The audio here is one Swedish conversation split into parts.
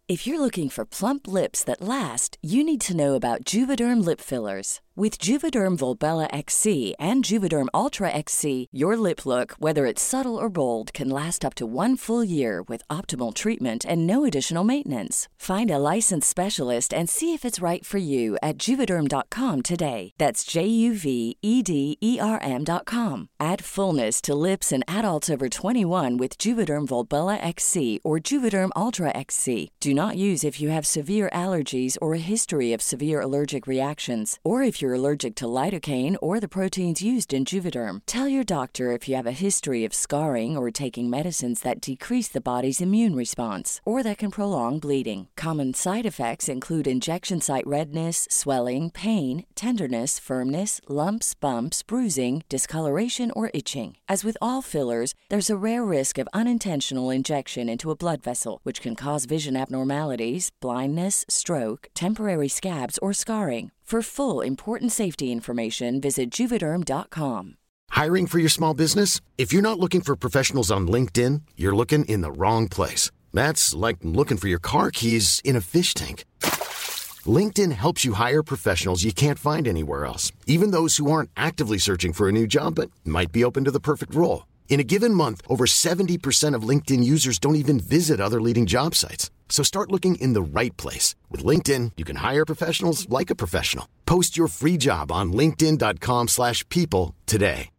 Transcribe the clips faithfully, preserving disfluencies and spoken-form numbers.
If you're looking for plump lips that last, you need to know about Juvederm lip fillers. With Juvederm Volbella X C and Juvederm Ultra X C, your lip look, whether it's subtle or bold, can last up to one full year with optimal treatment and no additional maintenance. Find a licensed specialist and see if it's right for you at juvederm dot com today. That's J U V E D E R M dot com. Add fullness to lips in adults over twenty-one with Juvederm Volbella X C or Juvederm Ultra X C. Do not use if you have severe allergies or a history of severe allergic reactions, or if you're allergic to lidocaine or the proteins used in Juvederm. Tell your doctor if you have a history of scarring or taking medicines that decrease the body's immune response or that can prolong bleeding. Common side effects include injection site redness, swelling, pain, tenderness, firmness, lumps, bumps, bruising, discoloration, or itching. As with all fillers, there's a rare risk of unintentional injection into a blood vessel, which can cause vision abnormalities, blindness, stroke, temporary scabs, or scarring. For full, important safety information, visit Juvederm dot com. Hiring for your small business? If you're not looking for professionals on LinkedIn, you're looking in the wrong place. That's like looking for your car keys in a fish tank. LinkedIn helps you hire professionals you can't find anywhere else, even those who aren't actively searching for a new job but might be open to the perfect role. In a given month, over seventy percent of LinkedIn users don't even visit other leading job sites. So start looking in the right place. With LinkedIn, you can hire professionals like a professional. Post your free job on linkedin dot com slash people today.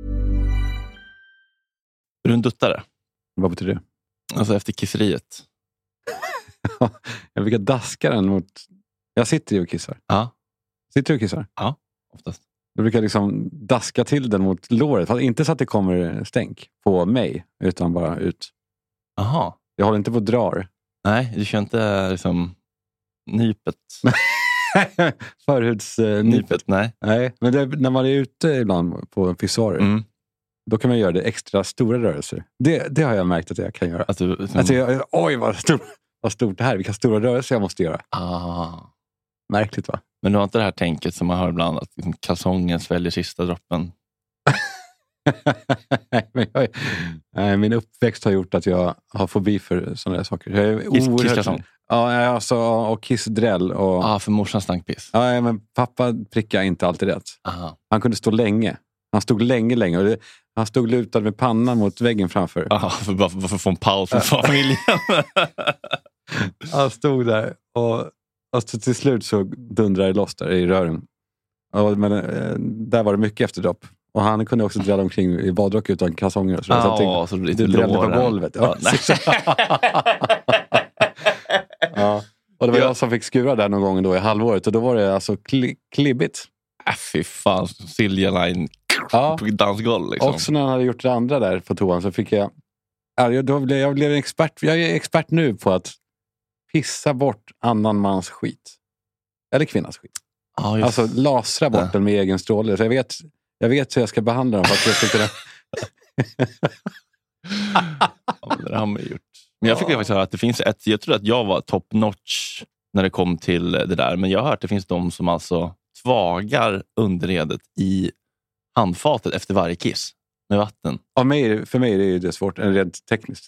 Är du en duttare? Vad betyder det? Alltså efter kisseriet. Jag brukar daska den mot... Jag sitter ju och kissar. Ja. Sitter du och kissar? Ja, oftast. Jag brukar liksom daska till den mot låret. Fast inte så att det kommer stänk på mig, utan bara ut. Aha. Jag håller inte på att dra det. Nej, du kör inte liksom nypet. Förhudsnypet. Nypet, nej. Nej, men det, när man är ute ibland på pissoarer, Mm. då kan man göra det extra stora rörelser. Det, det har jag märkt att jag kan göra. Att du, liksom... Alltså jag, oj, vad stort, vad stort det här. Vilka stora rörelser jag måste göra. Ah. Märkligt, va? Men du har inte det här tänket som man hör ibland, att liksom kalsongen sväljer sista droppen? nej, men jag, nej, min uppväxt har gjort att jag har fobi för sådana där saker. Jag är Kiss, oerhört... kisskalsong? Ja, alltså, och kissdräll. Och... Ja, ah, för morsan stank piss. Ja, men pappa prickade inte alltid rätt. Aha. Han kunde stå länge. Han stod länge, länge. Och det, han stod lutad med pannan mot väggen framför. Ja, för bara för att få en paus från familjen. Han stod där och, och till slut så dundrade det loss där i rören. Och, men eh, där var det mycket efterdropp. Och han kunde också drälla omkring i badrock utan kalsonger. Så, ah, så, tänkte, så det du drällde på golvet. Ja, ja, ja. Och det var ja. jag som fick skura där någon gång då i halvåret. Och då var det alltså kli, klibbigt. Äh, fy fan, Silja Line ja. På dansgolv liksom. Också när han hade gjort det andra där på toan så fick jag... Ja, då blev, jag blev en expert. Jag är expert nu på att pissa bort annan mans skit. Eller kvinnas skit. Ah, alltså lasra bort det. den med egen stråle. Så jag vet, jag vet hur jag ska behandla dem för att jag ska kunna... Ja, det har man gjort. Men jag fick ja. faktiskt höra att det finns ett... Jag tror att jag var top notch när det kom till det där. Men jag har hört att det finns de som alltså tvagar underredet i handfatet efter varje kiss med vatten. Av mig, för mig är det svårt, rent tekniskt.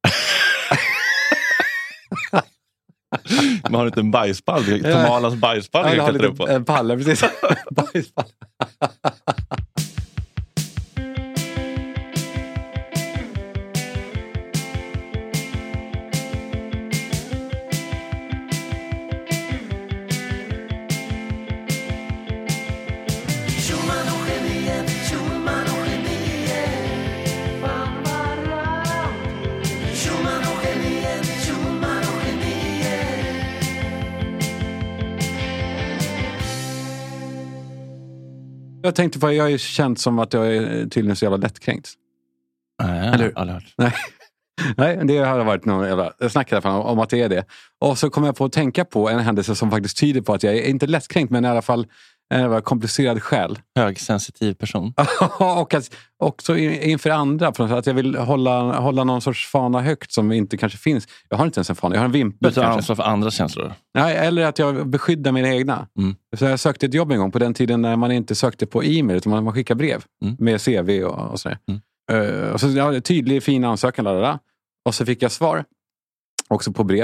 Man har inte en bajspall. Tom Ahlans bajspall. Ja, jag har lite en pall, precis. Bajspall. Jag tänkte på att jag är känt som att jag är tydligen så jävla lättkränkt. Nej, eller hur? Aldrig hört. Nej. Nej, det har varit någon jävla... Jag snackade i alla fall om att det är det. Och så kom jag på att tänka på en händelse som faktiskt tyder på att jag är inte lättkränkt, men i alla fall en komplicerad själ. Högsensitiv person. Och att, också inför andra. För att jag vill hålla, hålla någon sorts fana högt som inte kanske finns. Jag har inte ens en fana, jag har en vimpel. Du tar ansvar för andra känslor? Nej, eller att jag beskyddar mina egna. Mm. Så jag sökte ett jobb en gång på den tiden när man inte sökte på e-mail utan man, man skickade brev mm. med C V och, och sådär. Mm. Uh, och så ja, tydlig, fin ansökan där, där. Och så fick jag svar också på brev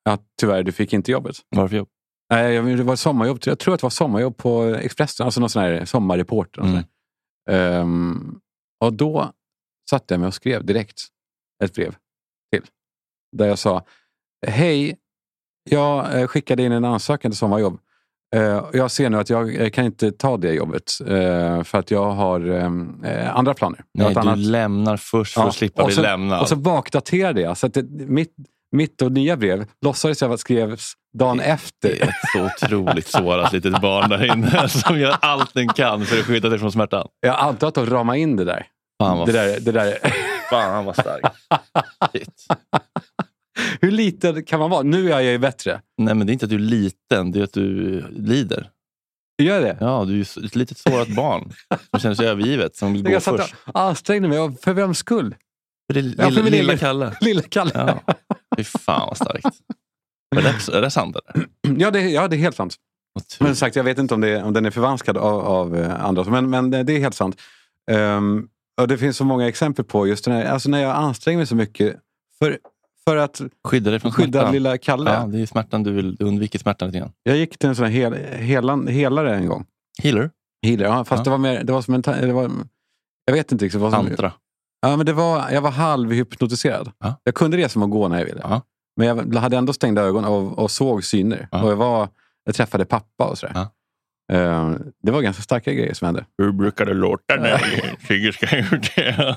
att tyvärr du fick inte jobbet. Varför jobb? Nej, det var sommarjobb. Jag tror att det var sommarjobb på Expressen. Alltså någon sån här sommarreporter. Mm. Um, och då satte jag mig och skrev direkt ett brev till. Där jag sa, hej, jag skickade in en ansökan till sommarjobb. Uh, jag ser nu att jag kan inte ta det jobbet. Uh, för att jag har um, uh, andra planer. Nej, du annat... lämnar först för ja, att slippa bli så, lämnad. Och så bakdaterade jag. Så att det, mitt, mitt och nya brev låtsades jag att skrevs dagen det, efter. Det är ett så otroligt sårat litet barn där inne som gör allt den kan för att skydda dig från smärtan. Jag antar att de ramar in det där. Fan vad, det där, det där. Fan vad stark. Shit. Hur liten kan man vara? Nu är jag ju bättre. Nej, men det är inte att du är liten. Det är att du lider. Gör det? Ja, du är ett litet sårat barn som känner sig övergivet, som vill gå jag först. Jag ansträngde mig. För vems skull? För det lilla, ja, för lilla egen, Kalle. Lilla Kalle. Ja. Fy fan vad starkt. Är det, är det sant eller? Ja, det, ja, det är helt sant. Men sagt, jag vet inte om, det, om den är förvanskad av, av andra. Men, men det är helt sant. Um, och det finns så många exempel på just den här, alltså när jag anstränger mig så mycket för, för att skydda dig från skydda smärtan. Lilla Kalle. Ja, det är smärtan du vill undvika smärtan lite grann. Jag gick till en sån här hel, helan, helare en gång. Healer? Healer, ja. Fast ja. det var mer, det var som en, det var, jag vet inte. Vad som, Tantra? Ja, men det var, jag var halvhypnotiserad. Ja. Jag kunde resa mig och gå när jag ville. Ja. Men jag hade ändå stängda ögon och, och såg syner. Ja. Och jag, var, jag träffade pappa och sådär. Ja. Uh, det var ganska starka grejer som hände. Hur brukar det låta när Sigge ska ut det?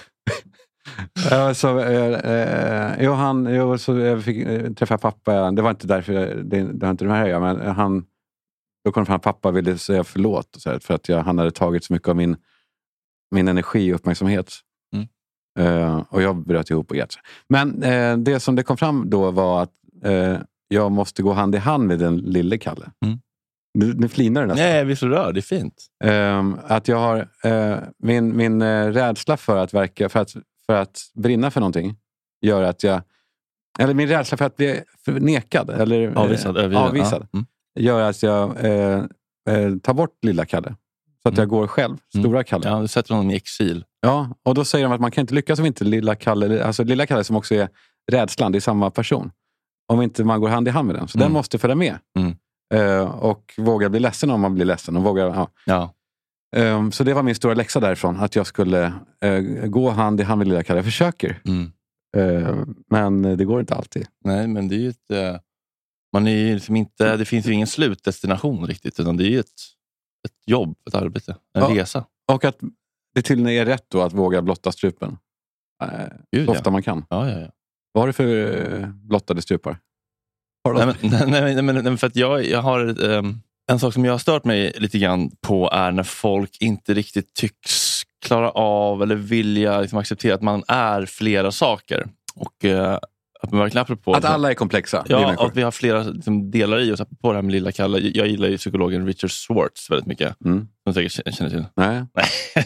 uh, så, uh, uh, jo, han, jo, så jag fick uh, träffa pappa. Det var inte därför, det, det har inte de här jag, men han, då kom fram att pappa ville säga förlåt. Och så här, för att jag, han hade tagit så mycket av min, min energi och uppmärksamhet. Mm. Uh, och jag bröt ihop och grät. Men uh, det som det kom fram då var att uh, jag måste gå hand i hand med den lille Kalle. Mm. Nu, nu flinar det nästan. Nej, visst rör, det är fint. Um, att jag har uh, min, min uh, rädsla för att verka, för att, för att brinna för någonting gör att jag, eller min rädsla för att bli nekad eller avvisad, uh, avvisad ja. mm. gör att jag uh, uh, tar bort lilla Kalle. Så att mm. jag går själv, stora mm. Kalle. Ja, du sätter honom i exil. Ja, och då säger de att man kan inte lyckas om inte lilla Kalle, alltså lilla Kalle som också är rädslan, det är samma person. Om inte man går hand i hand med den. Så mm. den måste följa med. Mm. Uh, och våga bli ledsen om man blir ledsen. Och våga, ja. Ja. Um, så det var min stora läxa därifrån. Att jag skulle uh, gå hand i hand med lilla Kalle. Jag försöker. Mm. Uh, men det går inte alltid. Nej, men det är ju ett... Uh, man är ju liksom inte, det finns ju ingen slutdestination riktigt. Utan det är ju ett, ett jobb, ett arbete. En ja. resa. Och att det till och med är rätt då att våga blotta strupen. Uh, Gud, så ofta ja. man kan. Ja, ja, ja. Vad har du för uh, blottade strupar? Nej men, nej, nej, nej, men för att jag, jag har um, en sak som jag har stört mig lite grann på är när folk inte riktigt tycks klara av eller vilja liksom acceptera att man är flera saker. Och uh, att man verkligen apropå... Att alla är komplexa. Ja, och att vi har flera liksom, delar i oss. Apropå det här med lilla Kalle. Jag gillar ju psykologen Richard Schwartz väldigt mycket. Mm. Som säkert känner till. Nej. Nej.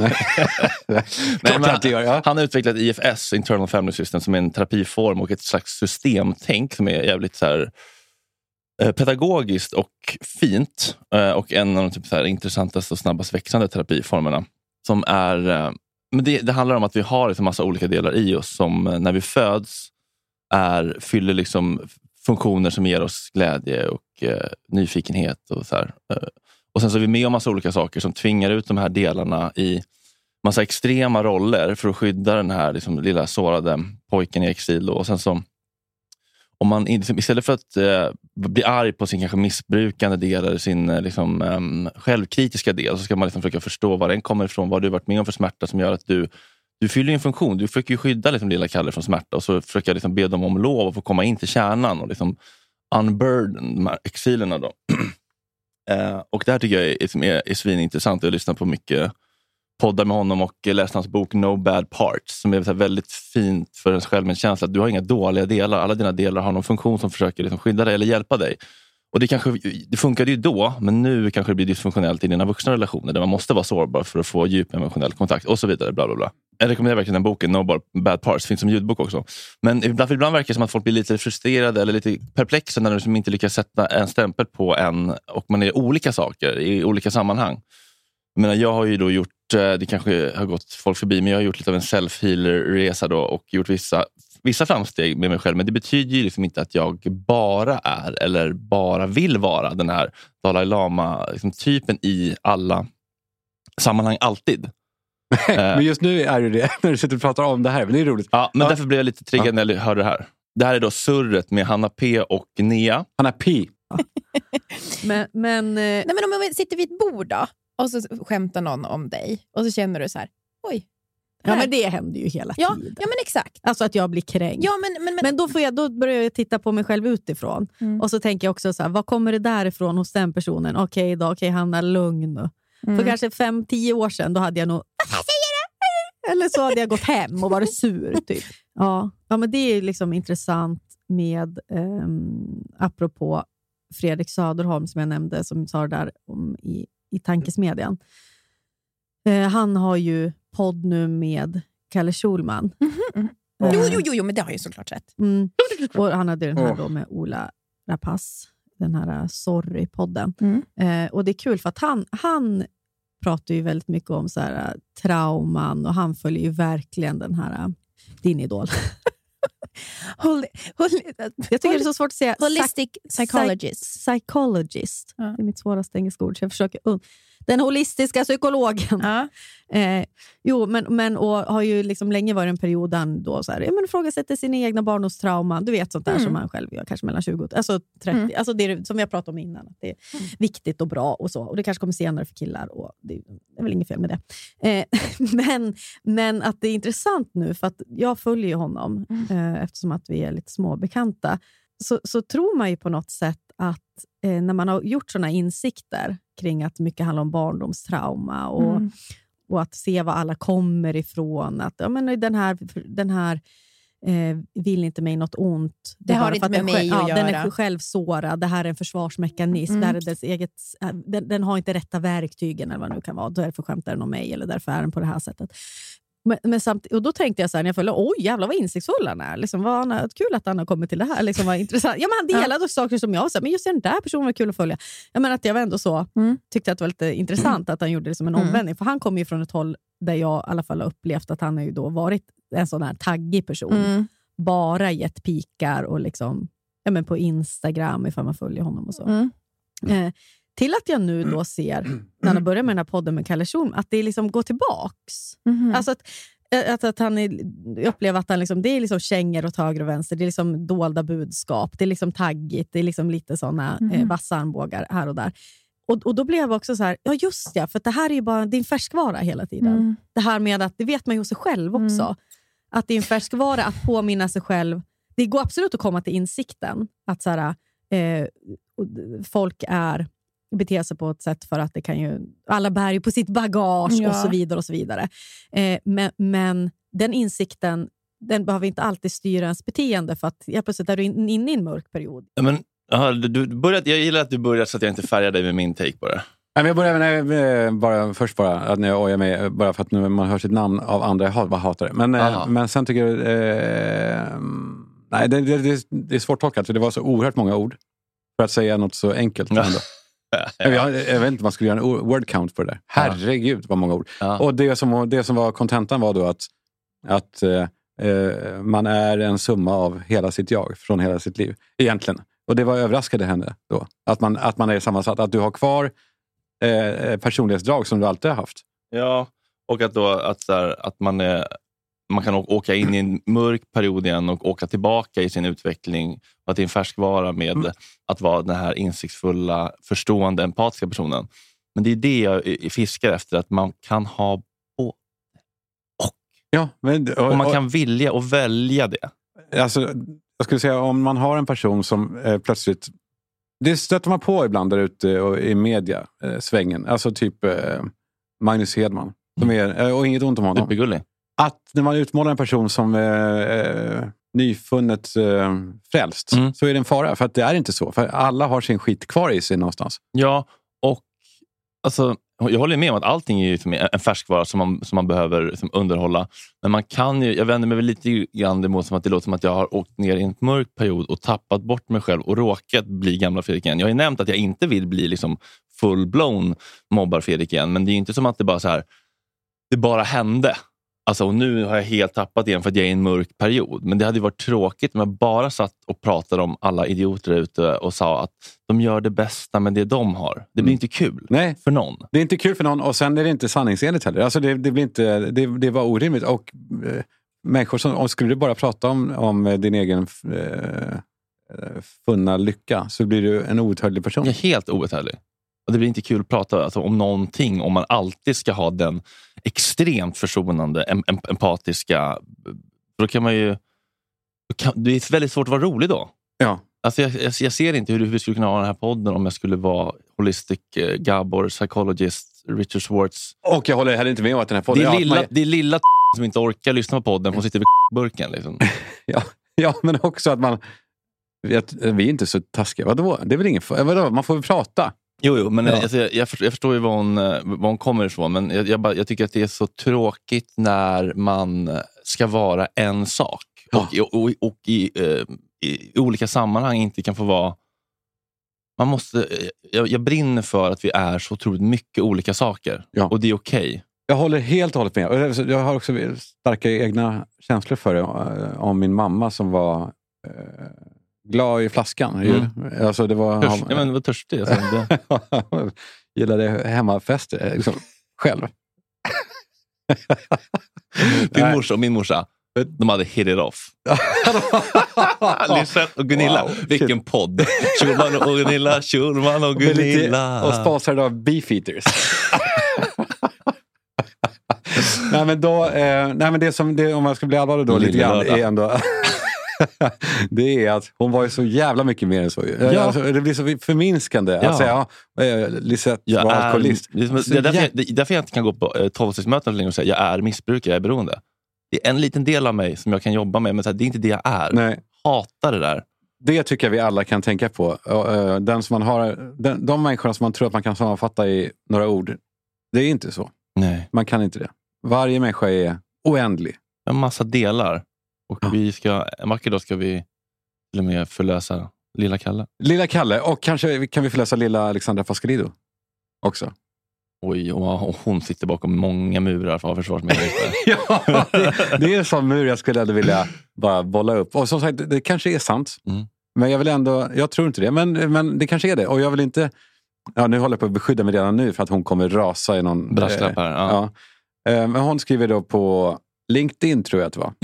Nej. Nej, men han, ja. han har utvecklat I F S, Internal Family System, som är en terapiform och ett slags systemtänk som är jävligt så här, eh, pedagogiskt och fint. Eh, och en av de typ, så här, intressantaste och snabbast växande terapiformerna. Som är... Eh, men det, det handlar om att vi har liksom, massa olika delar i oss som eh, när vi föds är, fyller liksom funktioner som ger oss glädje och eh, nyfikenhet och så här. Eh, och sen så är vi med om massa olika saker som tvingar ut de här delarna i massa extrema roller för att skydda den här liksom, lilla sårade pojken i exil. Då. Och sen så, om man liksom, istället för att eh, bli arg på sin kanske missbrukande del eller sin eh, liksom, eh, självkritiska del, så ska man liksom försöka förstå var den kommer ifrån, vad du varit med om för smärta som gör att du Du fyller en funktion. Du försöker ju skydda liksom, lilla Kalle från smärta och så försöker jag liksom, be dem om lov att få komma in till kärnan och liksom, unburden de här exilerna då. eh, och det här tycker jag är, är, är svinintressant. Jag har lyssnat på mycket poddar med honom och läst hans bok No Bad Parts som är så här, väldigt fint för ens självmedkänsla. Du har inga dåliga delar. Alla dina delar har någon funktion som försöker liksom, skydda dig eller hjälpa dig. Och det, kanske, det funkade ju då, men nu kanske det blir dysfunktionellt i dina vuxna relationer där man måste vara sårbar för att få djup emotionell kontakt och så vidare. Bla bla bla. Jag rekommenderar verkligen den boken, No Bad Parts, finns som ljudbok också. Men ibland, ibland verkar det som att folk blir lite frustrerade eller lite perplexa när de inte lyckas sätta en stämpel på en och man är olika saker i olika sammanhang. Jag menar, jag har ju då gjort, det kanske har gått folk förbi, men jag har gjort lite av en self-healer-resa då och gjort vissa vissa framsteg med mig själv, men det betyder ju liksom inte att jag bara är eller bara vill vara den här Dalai Lama liksom, typen i alla sammanhang alltid. Men just nu är det det när du sitter och pratar om det här, men det är roligt. Ja, men ja. därför blev jag lite triggad ja. när jag hörde det här. Det här är då surret med Hanna P och Nea. Hanna P. Ja. men, men, eh... Nej, men om vi sitter vid ett bord då och så skämtar någon om dig och så känner du så här, oj. Ja, men det händer ju hela ja, tiden. Ja, men exakt. Alltså att jag blir kränkt. Ja, men, men, men... men då, får jag, då börjar jag titta på mig själv utifrån. Mm. Och så tänker jag också så här, vad kommer det därifrån hos den personen? Okej okay, då, okej okay, Hanna, lugn nu. Mm. För kanske fem, tio år sedan, då hade jag nog... Eller så hade jag gått hem och varit sur, typ. Ja, ja men det är liksom intressant med, um, apropå Fredrik Söderholm som jag nämnde, som sa det där om i, i Tankesmedjan. Uh, han har ju podd nu med Kalle Schulman. Mm-hmm. Uh, jo, jo, jo, jo, men det har jag såklart sett. Mm. Och han hade den här då med Ola Rapace, den här uh, Sorry-podden. Mm. Uh, och det är kul för att han, han pratar ju väldigt mycket om så här, uh, trauman och han följer ju verkligen den här uh, din idol. Hol, hol, jag tycker hol, det är så svårt att säga. Holistic psychologist. Psychologist. Ja. Det är mitt svåraste engelska ord. Så jag försöker... Uh, den holistiska psykologen. Ja. Eh, jo, men, men och har ju liksom länge varit en period där då så här, ja, men ifrågasätter sina egna barndomstrauman. Du vet sånt där mm. som man själv gör, kanske mellan tjugo, alltså trettio. Mm. Alltså det är, som jag pratade om innan. Att det är mm. viktigt och bra och så. Och det kanske kommer senare för killar. Och det är väl inget fel med det. Eh, men, men att det är intressant nu, för att jag följer ju honom mm. eh, eftersom att vi är lite småbekanta. Så, så tror man ju på något sätt att eh, när man har gjort såna insikter kring att mycket handlar om barndomstrauma och, mm. och att se var alla kommer ifrån, att ja, men den här, den här eh, vill inte mig något ont. Det, det har inte med mig själv, att ja, göra. Den är självsårad, det här är en försvarsmekanism, mm. det här är dess eget, den, den har inte rätta verktygen eller vad det nu kan vara, därför skämtar den om mig eller därför är den på det här sättet. Men, men samt, och då tänkte jag så här när jag följde, oj jävlar vad insiktsfull han är. Liksom, vad han, kul att han har kommit till det här. Liksom, vad intressant. Ja, men han delade ja. saker som jag sa, men just den där personen var kul att följa. Jag menar att jag var ändå så, mm. tyckte att det var lite intressant att han gjorde det som en omvändning. Mm. För han kom ju från ett håll där jag i alla fall har upplevt att han har ju då varit en sån här taggig person. Mm. Bara gett pikar och liksom, ja, men på Instagram ifall man följer honom och så. Mm. Eh, Till att jag nu då ser, när han börjar med den här podden med Kalle Schulman, att det liksom går tillbaks. Mm-hmm. Alltså att, att, att han är, upplever att han liksom, det är liksom kängor åt höger och vänster. Det är liksom dolda budskap. Det är liksom taggigt. Det är liksom lite sådana mm-hmm. eh, vassa armbågar här och där. Och, och då blev jag också så här, ja just ja, för det här är ju bara, det är en färskvara hela tiden. Mm. Det här med att, det vet man ju hos sig själv också. Mm. Att det är en färskvara att påminna sig själv. Det går absolut att komma till insikten. Att så här, eh, folk är... beter sig på ett sätt för att det kan ju alla bär ju på sitt bagage ja. och så vidare och så vidare. Eh, men, men den insikten, den behöver inte alltid styra ens beteende, för att jag plötsligt är du in, inne i en mörk period. Ja, men, aha, du, du börjat, jag gillar att du börjar så att jag inte färgar dig med min take på det. Nej, jag börjar med, bara, först bara att när jag ojar mig, bara för att nu man hör sitt namn av andra, jag bara hatar det. Men, eh, men sen tycker jag eh, nej, det, det, det är svårt tolkat, för det var så oerhört många ord för att säga något så enkelt ändå. Ja. Jag, jag vet inte om man skulle göra en word count på det där. Herregud vad många ord. Ja. Och det som, det som var kontentan var då att, att eh, man är en summa av hela sitt jag från hela sitt liv. Egentligen. Och det var överraskade henne då. Att man, att man är sammansatt. Att du har kvar eh, personlighetsdrag som du alltid har haft. Ja, och att, då, att, så här, att man, är, man kan åka in i en mörk period igen och åka tillbaka i sin utveckling. Och att det är en färskvara med mm. att vara den här insiktsfulla, förstående, empatiska personen. Men det är det jag fiskar efter, att man kan ha både och. Ja, men, och, och man kan och, vilja och välja det. Alltså, jag skulle säga, om man har en person som eh, plötsligt... Det stöter man på ibland där ute och i media, eh, svängen. Alltså typ eh, Magnus Hedman. Som är, eh, och inget ont om honom. Supergullig. Att när man utmålar en person som eh, nyfunnet eh, frälst, mm. så är det en fara. För att det är inte så. För alla har sin skit kvar i sig någonstans. Ja, och alltså, jag håller med om att allting är liksom en färskvara som man, som man behöver liksom underhålla. Men man kan ju, jag vänder mig väl lite grann emot som att det låter som att jag har åkt ner i en mörk period och tappat bort mig själv och råkat bli gamla Fredrik igen. Jag har ju nämnt att jag inte vill bli liksom full-blown mobbar Fredrik igen. Men det är ju inte som att det bara så här, det bara hände. Alltså, och nu har jag helt tappat igen för att jag är i en mörk period. Men det hade ju varit tråkigt om jag bara satt och pratade om alla idioter ute och sa att de gör det bästa med det de har. Det blir Mm. inte kul Nej. för någon. Det är inte kul för någon och sen är det inte sanningsenligt heller. Alltså det, det, blir inte, det, det var orimligt. Och eh, människor som, om skulle du bara prata om, om din egen eh, funna lycka så blir du en outhärdlig person. Jag är helt outhärdlig. Och det blir inte kul att prata alltså, om någonting om man alltid ska ha den extremt försonande, em- em- empatiska. Då kan man ju... Då kan, det är väldigt svårt att vara rolig då. Ja. Alltså jag, jag, jag ser inte hur vi skulle kunna ha den här podden om jag skulle vara holistic eh, Gabor, psychologist, Richard Schwartz. Och jag håller heller inte med om att den här podden... Det är ja, lilla, man, det är lilla som inte orkar lyssna på podden som sitter vid burken. Liksom. ja, ja, men också att man... Att, vi är inte så taskiga. Vadå? Det är väl ingen... Vadå? Man får väl prata. Jo, jo men Ja. alltså, jag, jag, förstår, jag förstår ju var hon, var hon kommer ifrån. Men jag, jag, bara, jag tycker att det är så tråkigt när man ska vara en sak. Ja. Och, och, och, och i, eh, i olika sammanhang inte kan få vara... Man måste, jag, jag brinner för att vi är så otroligt mycket olika saker. Ja. Och det är okej. Okay. Jag håller helt och hållet med. Och jag har också starka egna känslor för det. Om min mamma som var eh, glad i flaskan. Mm. Alltså det var... Törst, ja, men vad törstig. Alltså, det... Gillade hemmafester liksom, själv. Din morsa och min morsa, de hade hit it off. Lisette och Gunilla, wow, vilken shit. Podd. Schulman och Gunilla, Schulman och Gunilla. Och sponsrade av Beefeaters. nej, men då, eh, nej men det som, det, om man ska bli allvarlig då lite grann är ändå... det är att hon var ju så jävla mycket mer än så. Ja. Alltså, det blir så förminskande ja. Att säga ja, Lisette jag var alkoholist. Det är, det är därför, jag, det är därför jag inte kan gå på eh, tolvstegsmöten längre och säga jag är missbrukare, jag är beroende. Det är en liten del av mig som jag kan jobba med, men så här, det är inte det jag är. Nej. Hatar det där. Det tycker jag vi alla kan tänka på. Den som man har, den, de människorna som man tror att man kan sammanfatta i några ord, det är inte så. Nej. Man kan inte det. Varje människa är oändlig. En massa delar. Och ja. vi ska, en vacker dag ska vi till och med förlösa Lilla Kalle. Lilla Kalle, och kanske kan vi förlösa Lilla Alexandra Pascalidou också. Oj, och hon sitter bakom många murar för försvarsmedarbetare. ja, det, det är en sån mur jag skulle ändå vilja bara bolla upp. Och som sagt, det, det kanske är sant. Mm. Men jag vill ändå, jag tror inte det. Men, men det kanske är det. Och jag vill inte, ja nu håller jag på att beskydda mig redan nu för att hon kommer rasa i någon... Brasklapp här, ja. ja. Men hon skriver då på LinkedIn tror jag att det var.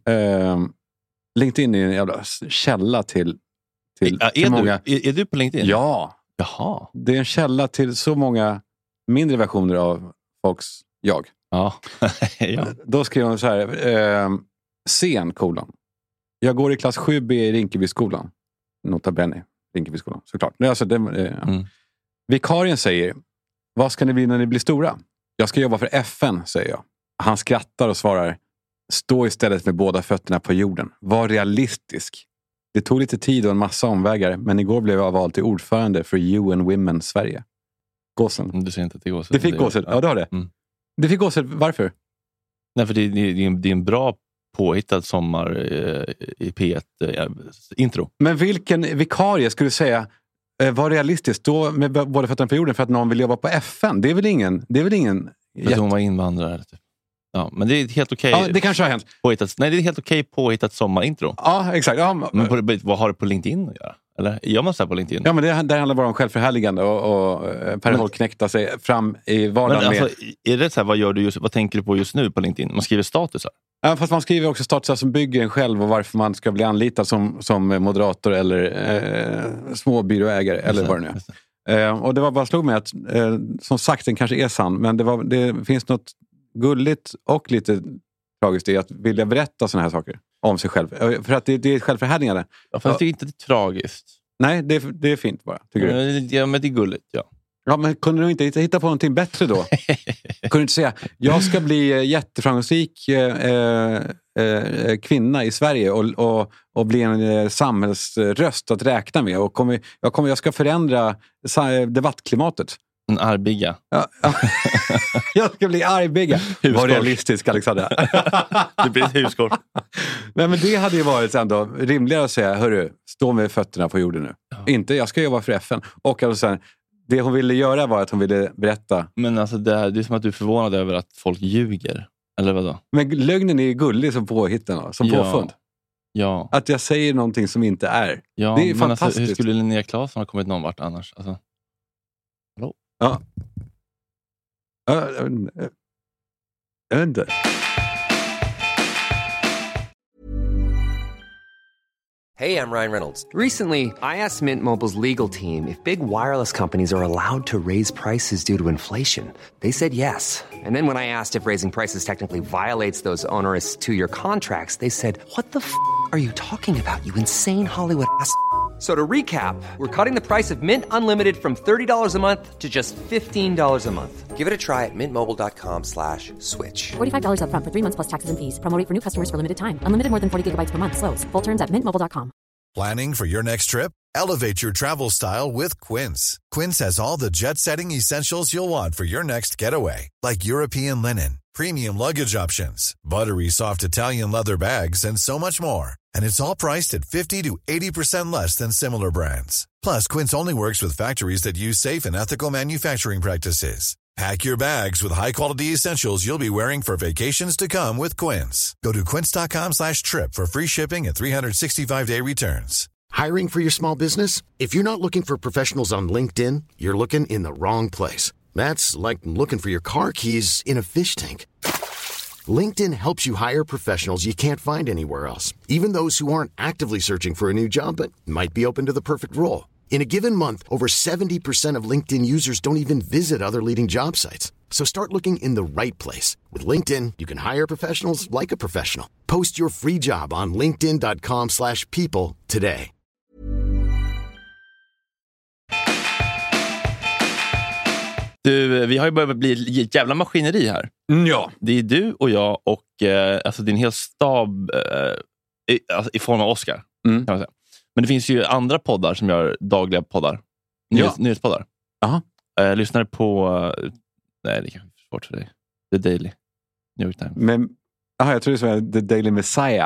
Mm. LinkedIn är en jävla källa till, till, är, till är många... Du, är, är du på LinkedIn? Ja. Jaha. Det är en källa till så många mindre versioner av folks jag. Ja. ja. Då skriver hon så här. Eh, sen kolon. Jag går i klass sju B i Rinkebyskolan. Nota bene. Rinkebyskolan, såklart. Alltså, det, eh, mm. Vikarien säger, vad ska ni bli när ni blir stora? Jag ska jobba för F N, säger jag. Han skrattar och svarar, stå istället med båda fötterna på jorden. Var realistisk. Det tog lite tid och en massa omvägar, men igår blev jag vald till ordförande för U N Women Sverige. Gåsen. Du ser inte att det är gåsen. Det fick gåsen, ja det har det. Mm. Det fick gåsen, varför? Nej, för det, det, det, är, en, det är en bra påhittad sommar eh, i P ett eh, intro. Men vilken vikarie skulle du säga eh, var realistiskt då med båda fötterna på jorden för att någon vill jobba på F N? Det är väl ingen... Det är väl ingen jätte... hon var invandrare. Typ. Ja, men det är helt okej. Okay. Ja, det kanske har hänt. Påhittat, nej, det är helt okej okay påhittat sommarintro. Ja, exakt. Ja, men på, vad har det på LinkedIn att göra? Eller gör man så här på LinkedIn? Ja, men det, det handlar bara om självförhärligande och, och Per Holk knäckta sig fram i vardagen. Men alltså, är det så här, vad, gör du just, vad tänker du på just nu på LinkedIn? Man skriver statusar? Ja, fast man skriver också statusar som bygger en själv och varför man ska bli anlitad som, som moderator eller eh, småbyråägare eller så, vad det nu är. Eh, och det var bara slog mig att eh, som sagt den kanske är sann, men det, var, det finns något gulligt och lite tragiskt i att vilja berätta såna här saker om sig själv. För att det, det är självförhärligande. Ja, fast det är inte tragiskt. Nej, det, det är fint bara, tycker ja, du? Ja, men det är gulligt, ja. Ja, men kunde du inte hitta på någonting bättre då? Kunde du inte säga, jag ska bli jätteframgångsrik eh, eh, kvinna i Sverige och, och, och bli en eh, samhällsröst att räkna med. Och kommer, jag, kommer, jag ska förändra debattklimatet. En argbigga. Ja, ja. Jag ska bli argbigga. Var realistisk, Alexandra. Det blir ett huskort. Nej, men det hade ju varit ändå rimligare att säga, hörru, stå med fötterna på jorden nu. Ja. Inte, jag ska jobba för F N. Och alltså sen, det hon ville göra var att hon ville berätta. Men alltså det, är, det är som att du är förvånad över att folk ljuger. Eller vadå? Men lögnen är ju gullig som påhitten, som Ja. påfund. Ja. Att jag säger någonting som inte är. Ja, det är men fantastiskt. alltså, hur skulle Linnea Claesson ha kommit någon vart annars? Alltså. Hallå? Ja. Ja, jag vet inte. Jag vet inte. Hey, I'm Ryan Reynolds. Recently, I asked Mint Mobile's legal team if big wireless companies are allowed to raise prices due to inflation. They said yes. And then when I asked if raising prices technically violates those onerous two-year contracts, they said, "What the f*** are you talking about, you insane Hollywood ass?" So to recap, we're cutting the price of Mint Unlimited from thirty dollars a month to just fifteen dollars a month. Give it a try at mintmobile.com slash switch. forty-five dollars up front for three months plus taxes and fees. Promo rate for new customers for limited time. Unlimited more than forty gigabytes per month. Slows full terms at mint mobile dot com. Planning for your next trip? Elevate your travel style with Quince. Quince has all the jet-setting essentials you'll want for your next getaway, like European linen, premium luggage options, buttery soft Italian leather bags, and so much more. And it's all priced at fifty to eighty percent less than similar brands. Plus, Quince only works with factories that use safe and ethical manufacturing practices. Pack your bags with high-quality essentials you'll be wearing for vacations to come with Quince. Go to quince.com slash trip for free shipping and three sixty-five day returns. Hiring for your small business? If you're not looking for professionals on LinkedIn, you're looking in the wrong place. That's like looking for your car keys in a fish tank. LinkedIn helps you hire professionals you can't find anywhere else, even those who aren't actively searching for a new job but might be open to the perfect role. In a given month, over seventy percent of LinkedIn users don't even visit other leading job sites. So start looking in the right place. With LinkedIn, you can hire professionals like a professional. Post your free job on linkedin dot com slash people today. Du, vi har ju börjat bli ett jävla maskineri här. Mm, ja. Det är du och jag och eh, alltså din hel stab eh, i, alltså, i form av Oscar. Mm. Kan man säga. Men det finns ju andra poddar som gör dagliga poddar. Nyhets, Ja. Nyhetspoddar. Aha. Jag lyssnar på... Nej, det är kanske är svårt för dig. The Daily. New York Times. Men, aha, jag tror det är The Daily Messiah.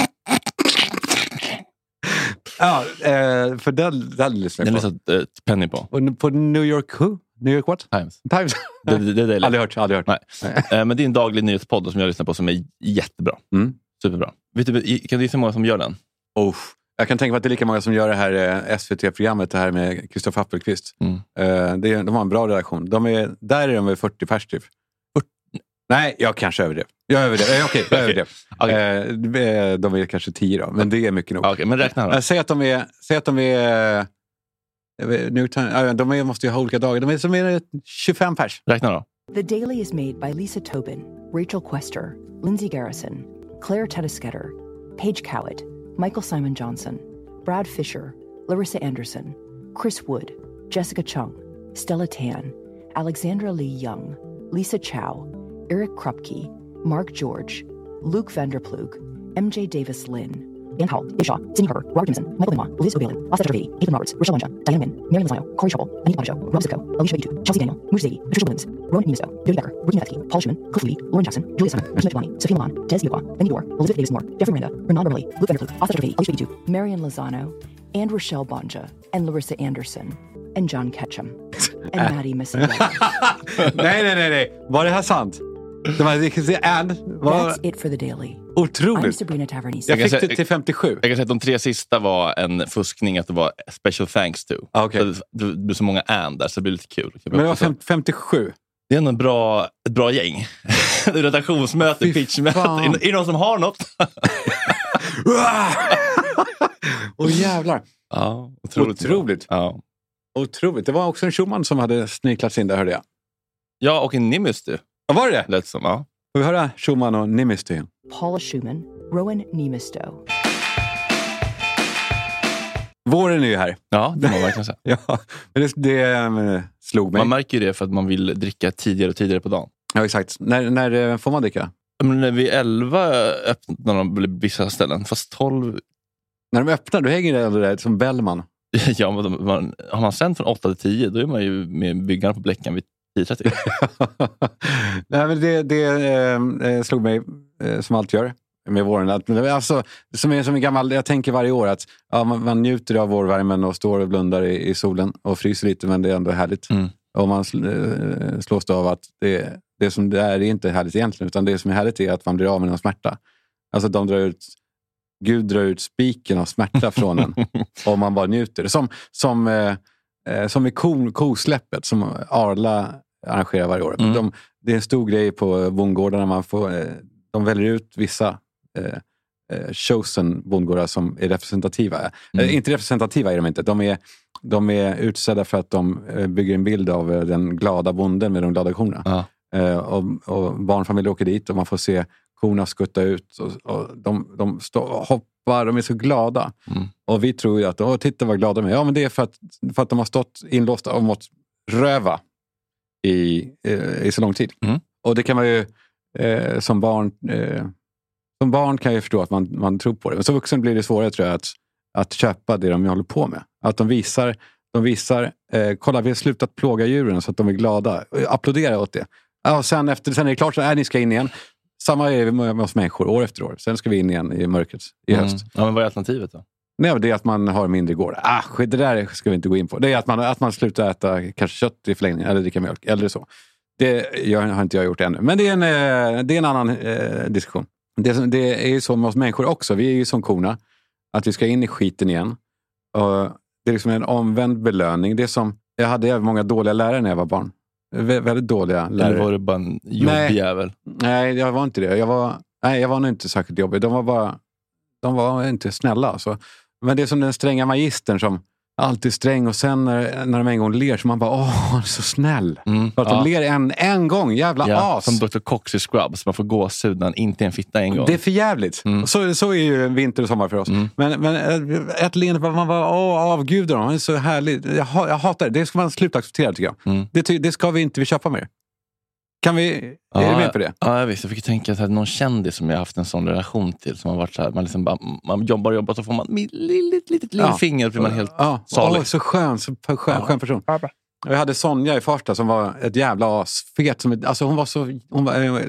Ja, eh, för den, den lyssnar Den jag på. lyssnar uh, Penny på. Och på New York Who? New York what? Times. Times. Det, det, det är Daily. Aldrig hört, aldrig hört. Nej. Eh, men det är en daglig nyhetspodd som jag lyssnar på som är jättebra. Mm. Superbra. Vet du, kan du gissa hur många som gör den? Oh. Jag kan tänka mig att det är lika många som gör det här eh, S V T-programmet, det här med Kristoffer Appelqvist. Mm. Eh, det är, de har en bra redaktion. De är, där är de väl fyrtio pers typ. Nej, jag kanske överdrev. Jag överdrev. Eh, Okej, jag överdrev. Okay. Eh, de är kanske tio då, men det är mycket nog. Okay, men räkna här då. Eh, säg att de är... Säg att de är eh, nu, eh, de är, måste ju ha olika dagar. De är som är tjugofem pers. Räkna då. The Daily is made by Lisa Tobin, Rachel Quester, Lindsay Garrison, Claire Tedesketter, Paige Cowett, Michael Simon Johnson, Brad Fisher, Larissa Anderson, Chris Wood, Jessica Chung, Stella Tan, Alexandra Lee Young, Lisa Chow, Eric Krupke, Mark George, Luke Vanderplug, M J Davis Lynn, Dan Howell, Dave Shaw, Sidney Herbert, Robert Gibson, Michael Lima, Liz O'Bailey, Offset Trevedi, Ethan Roberts, Rochelle Lunja, Diane Min, Mary Lozano, Corey Shuffle, Anita Bonjo, Rob Sitko, Alicia Bagutu, Chelsea Daniel, Moosh Zadie, Patricia Williams, Rowan Nisto, Jody Becker, Ricky Nethke, Paul Schumann, Cliff Lee, Lauren Jackson, Julia Simon, Rusma Giovanni, Sophia Milan, Des Yoqua, Benny Dorr, Elizabeth Davis Moore, Jeffrey Miranda, Renan Romilly, Luke Vanderplug, Offset Trevedi, Alicia Bagutu, Marian Lozano, and Rochelle Bonja, and Larissa Anderson, and John Ketchum, and Maddie Missy. nej, nej, nej, nej. Var det här sant? De här, and, var That's it for the Daily. otroligt. I'm Sabrina Tavernise. Jag fick säga- det till femtiosju. Jag kan säga att de tre sista var en fuskning, att det var special thanks to. Ah, okay. Så det, det blir så många and där så det blir lite kul. Men det var fem, femtiosju. Det är ändå en bra, ett bra gäng. Redaktionsmöte, Fy pitchmöte. fan. Är, är det någon som har något? Åh jävlar. Ja, otroligt. Otroligt. Ja. Otroligt. Det var också en Schumann som hade sniklats in där, hörde jag. ja, och en Nimisty. Ja, var det det? Lät som, ja. Får vi höra Schumann och Nimisty? Paula Schumann, Rowan Nemisto. Våren är ju här. Ja, det må man verkligen säga. Ja, men det, det eh, slog mig. Man märker ju det för att man vill dricka tidigare och tidigare på dagen. Ja, exakt. När, när eh, får man dricka? Men vid elva öppnar de vissa ställen, fast tolv... När de öppnar, då hänger det ändå där som Bellman. Ja, men de, man, har man sänt från åtta till tio, då är man ju med byggaren på Bläckan vid tio trettio. Nej, men det, det eh, slog mig eh, som allt gör med våren. Att, alltså, som är som en gammal, jag tänker varje år att ja, man, man njuter av vårvärmen och står och blundar i, i solen och fryser lite, men det är ändå härligt. Mm. Och man sl, eh, slås då av att det det som det är, är inte härligt egentligen, utan det som är härligt är att man blir av med någon smärta. Alltså de drar ut, Gud drar ut spiken av smärta från en och man bara njuter. Som, som, eh, som i ko, kosläppet som Arla arrangerar varje år. Mm. De, det är en stor grej på bondgårdarna. Man får, eh, de väljer ut vissa eh, chosen bondgårdar som är representativa. Mm. Eh, inte representativa är de inte. De är, de är utsedda för att de bygger en bild av den glada bonden med de glada korna. Ja. Eh, och, och barnfamiljer åker dit och man får se korna skutta ut och, och de, de stå, hoppar, de är så glada. Mm. Och vi tror ju att, åh, titta vad glada de är. Ja, men det är för att, för att de har stått inlåsta och mått röva i, eh, i så lång tid. Mm. Och det kan man ju eh, som barn eh, som barn kan jag förstå att man, man tror på det. Men som vuxen blir det svårare, tror jag, att, att köpa det de håller på med. Att de visar, de visar eh, kolla, vi har slutat plåga djuren så att de är glada. Applådera åt det. Ja, och sen, efter, sen är det klart så är ni ska in igen. Samma är vi med oss människor, år efter år. Sen ska vi in igen i mörkret i höst. Mm. Ja, men vad är alternativet då? Nej, det är att man har mindre gård. Ah, det där ska vi inte gå in på. Det är att man, att man slutar äta kanske kött i förlängningen eller dricka mjölk eller så. Det jag, har inte jag gjort ännu. Men det är en, det är en annan eh, diskussion. Det, det är ju så med oss människor också. Vi är ju som korna. Att vi ska in i skiten igen. Och det är liksom en omvänd belöning. Det är som, jag hade även många dåliga lärare när jag var barn. Vä- väldigt dåliga lärare. Eller var det bara en jobbig jävel? Nej, jag var inte det. Jag var, nej, jag var nog inte särskilt jobbig. De var bara, de var inte snälla. Alltså. Men det är som den stränga magistern som alltid sträng och sen när, när de en gång ler så man bara, åh, han är så snäll. Mm, för att ja. de ler en, en gång, jävla ja, as. Som doktor Cox i Scrubs, man får gåshud när han inte är en fitta en gång. Det är för jävligt. Mm. Så, så är ju vinter och sommar för oss. Mm. Men, men ett leende, man bara, åh, avgudar, han är så härlig. Jag, jag hatar det, det ska man sluta acceptera tycker jag. Mm. Det, det ska vi inte vi köpa mer. Kan vi, ja, är du med på det? Ja, jag visst. Jag fick tänka att någon kändis som jag haft en sån relation till som har varit så här, man liksom bara, man jobbar och jobbar så får man ett litet, litet lillfinger och blir man helt ja. salig. Åh, så skön, så skön, ja. skön person. Jag hade Sonja i Farsta som var ett jävla as. Fet som, alltså hon var så, hon var, äh,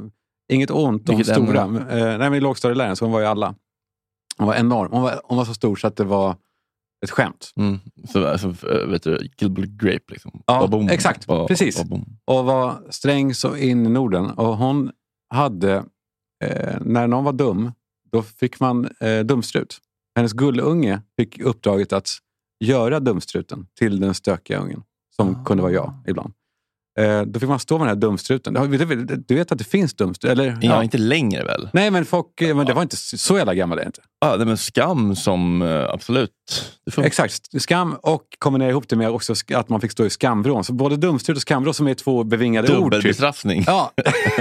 inget ont om stora. Äh, nej, men i lågstadieläraren så hon var ju alla. Hon var enorm. Hon var, hon var så stor så att det var ett skämt. Mm. Så alltså, vet du, Gilbert Grape liksom. Ja, Babom, exakt. ba, precis. Babom. Och var sträng så in i Norden. Och hon hade, eh, när någon var dum, då fick man eh, dumstrut. Hennes gullunge fick uppdraget att göra dumstruten till den stökiga ungen. Som ah. kunde vara jag ibland. Eh, då fick man stå med den här dumstruten. Du vet att det finns dumstrut? Eller? Ja, ja, inte längre väl? Nej, men, folk, men det var inte så jävla gammal det inte. Ja, det är en skam som absolut... Får... Exakt, skam och kombinera ihop det med också att man fick stå i skamvrån. Så både dumstrut och skamvrå som är två bevingade ord. Dubbelbestraffning. Ja,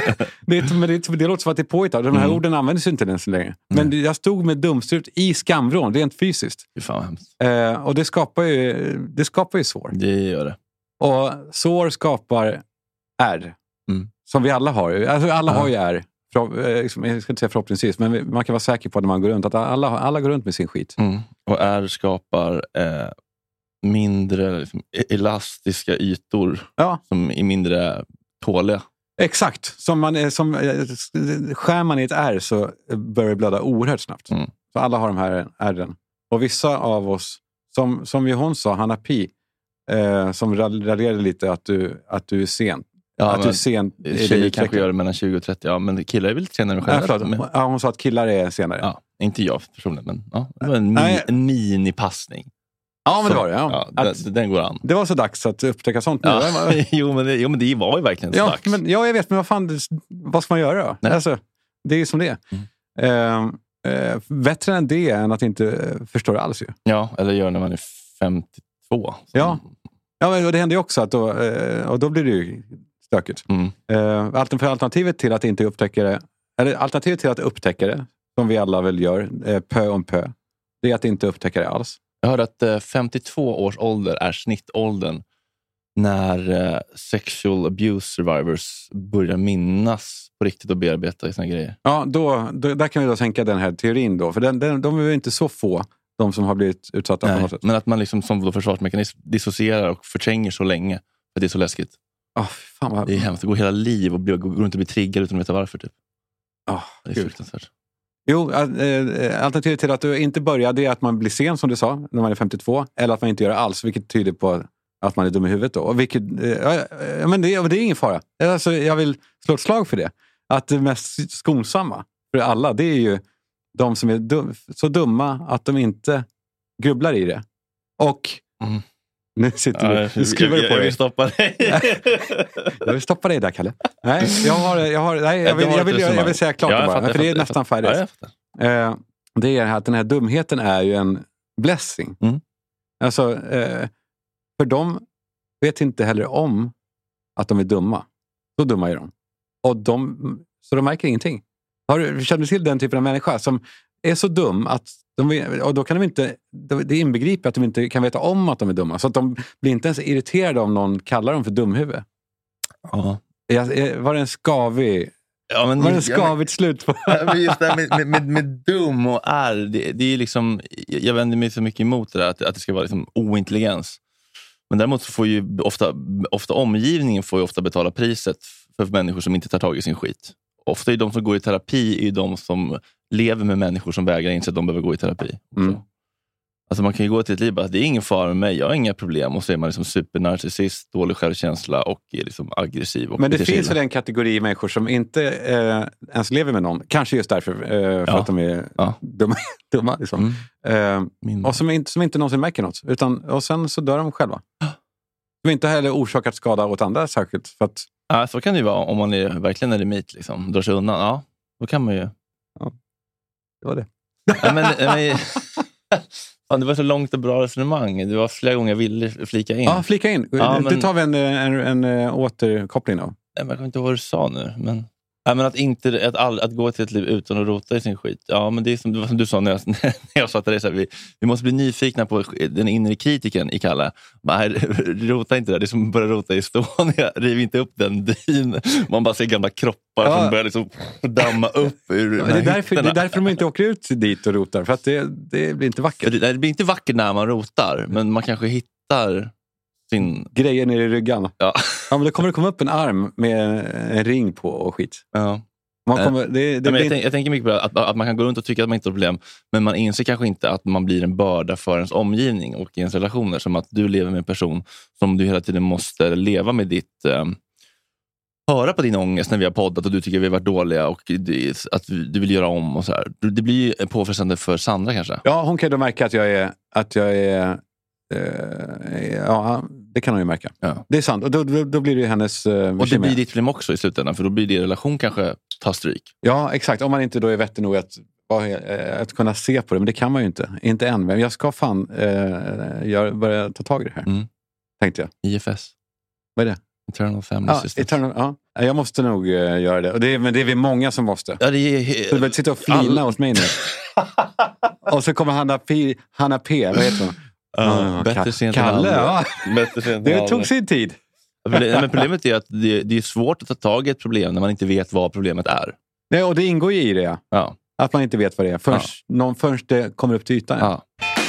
det, men det, det låter som att det är påhittat. De här mm. orden används ju inte ens längre. Men mm. jag stod med dumstrut i skamvrån, rent fysiskt. Det är fan hemskt. Eh, och det skapar ju, det skapar ju sår. Det gör det. Och sår skapar ärr. Mm. Som vi alla har. Alltså alla ja. har ju ärr. För, jag ska inte säga förhoppningsvis. Men man kan vara säker på när man går runt. Att alla, alla går runt med sin skit. Mm. Och ärr skapar eh, mindre liksom, elastiska ytor. Ja. Som är mindre tåliga. Exakt. Som man, som, skär man i ett ärr så börjar det blöda oerhört snabbt. Mm. Så alla har de här ärren. Och vissa av oss, som, som ju hon sa, Hanna Pi. Eh, som raljerade lite att du, att du är sen. Ja, att du är sen. Tjejer kanske gör det mellan tjugo och trettio. Ja, men killar är väl lite senare än själva. Ja, men... ja, hon sa att killar är senare. Ja, inte jag personligen, men ja, det var en, mi- en minipassning. Ja, men det var det. Ja. Ja, att, den, den går an. Det var så dags att upptäcka sånt nu. Ja. jo, men det, jo, men det var ju verkligen så ja, dags. Men, ja, jag vet, men vad fan, vad ska man göra då? Alltså, det är ju som det är. Mm. Eh, eh, bättre än det än att inte förstå det alls ju. Ja, eller gör när man är femtiotvå. Så. Ja. Ja, men det händer ju också att då, och då blir det ju stökigt. Mm. För alternativet till att inte upptäcka det, eller alternativet till att upptäcka det, som vi alla väl gör, pö om pö, det är att inte upptäcka det alls. Jag hörde att femtiotvå års ålder är snittåldern när sexual abuse survivors börjar minnas på riktigt och bearbeta sina grejer. Ja, då, då, där kan vi då tänka den här teorin då, för den, den, de är ju inte så få. De som har blivit utsatta Nej, på något sätt. Men att man liksom som försvarsmekanism dissocierar och förtränger så länge. För det är så läskigt. Oh, fan vad... Det är hemskt. Det går hela liv och går runt och blir triggad utan att veta varför. Typ. Oh, det är Gud. fruktansvärt. Jo, äh, alternativet till att du inte börjar det är att man blir sen som du sa när man är femtiotvå. Eller att man inte gör det alls. Vilket tyder på att man är dum i huvudet då. Och vilket, ja, ja, men det, det är ingen fara. Alltså, jag vill slå ett slag för det. Att det mest skonsamma för alla, det är ju de som är dum, så dumma att de inte grubblar i det. Och mm. nu sitter du, nu skruvar du på dig. Jag vill stoppa dig. Jag vill stoppa dig där, Kalle. Nej, jag har, jag har, nej, jag vill, jag vill, jag vill säga klart ja, bara, fattar, för det är nästan färdigt. Ja, eh, det är att den här dumheten är ju en blessing. Mm. Alltså, eh, för de vet inte heller om att de är dumma. Så dumma är de. Och de, så de märker ingenting. Har du, känner du till den typen av människa som är så dum att de, och då kan de inte, det inbegriper att de inte kan veta om att de är dumma. Så att de blir inte ens irriterade om någon kallar dem för dumhuvud. Ja. Jag, var det en skavig... Ja, men, var det en skavigt ja, men, slut på? Men just det här med, med, med, med dum och är, det, det är liksom, jag vänder mig så mycket emot det där, att, att det ska vara liksom ointelligens. Men däremot får ju ofta, ofta omgivningen får ju ofta betala priset för människor som inte tar tag i sin skit. Ofta är de som går i terapi är de som lever med människor som vägrar inse att de behöver gå i terapi. Mm. Alltså man kan ju gå till ett liv att det är ingen fara med mig, jag har inga problem. Och så är man liksom supernarcissist, dålig självkänsla och är liksom aggressiv. Och men det finns väl en kategori människor som inte eh, ens lever med någon. Kanske just därför, eh, för ja. att de är ja. dumma. dumma liksom. mm. eh, och som inte, som inte någonsin märker något. Utan, och sen så dör de själva. De inte heller orsakat skada åt andra särskilt. För att... Ja, så kan det ju vara om man är verkligen en eremit. Liksom, drar sig undan. Ja, då kan man ju... Ja, det var det. Ja, men... men... Det var så långt och bra resonemang. Det var flera gånger jag ville flika in. Ja, flika in. Ja, men... Det tar vi en, en, en, en återkoppling då. Jag kommer inte ihåg vad du sa nu. Men, ja, men att, inte, att, all, att gå till ett liv utan att rota i sin skit. Ja, men det är som, det var som du sa när jag, när jag sa till dig. Så här, vi, vi måste bli nyfikna på den inre kritiken i Kalle. Nej, rota inte där. Det är som att börja rota i Estonia. Riv inte upp den dyn. Man bara ser gamla kroppar ja. som börjar liksom damma upp ur ja, det, är därför, det är därför de inte åker ut dit och rotar. För att det, det blir inte vackert. Det, det blir inte vackert när man rotar. Men man kanske hittar sin... grejer nere i ryggan. Ja. Ja, men det kommer det komma upp en arm med en ring på och skit. Ja. Man kommer, det, det ja, blir... jag, tänk, jag tänker mycket på att, att man kan gå runt och tycka att man inte har problem, men man inser kanske inte att man blir en börda för ens omgivning och ens relationer, som att du lever med en person som du hela tiden måste leva med ditt eh, höra på din ångest när vi har poddat och du tycker vi har varit dåliga och det, att du vill göra om och så här. Det blir ju påfrestande för Sandra kanske. Ja, hon kan då märka att jag är att jag är eh, ja, det kan hon ju märka. Ja. Det är sant. Och då, då, då blir det ju hennes eh, och det blir ditt problem också i slutändan, för då blir din relation kanske ta stryk. Ja, exakt. Om man inte då är vettig nog att, att kunna se på det. Men det kan man ju inte. Inte än. Men jag ska fan eh, jag börja ta tag i det här. Mm. Tänkte jag. I F S. Vad är det? Eternal Family ja, Systems. Eternal, ja. Jag måste nog uh, göra det. Och det är, men det är vi många som måste. Ja, det är... Så du börjar sitta och flina all... hos mig nu. Och så kommer Hanna P. Hanna P. Vad heter hon? Uh, uh, bättre sent än Kalle, ja. Bättre sent det tog sin tid. Men problemet är att det, det är svårt att ta tag i ett problem när man inte vet vad problemet är. Nej, och det ingår ju i det. Ja. Att man inte vet vad det är. Först, ja. någon, först det kommer upp till ytan. Ja.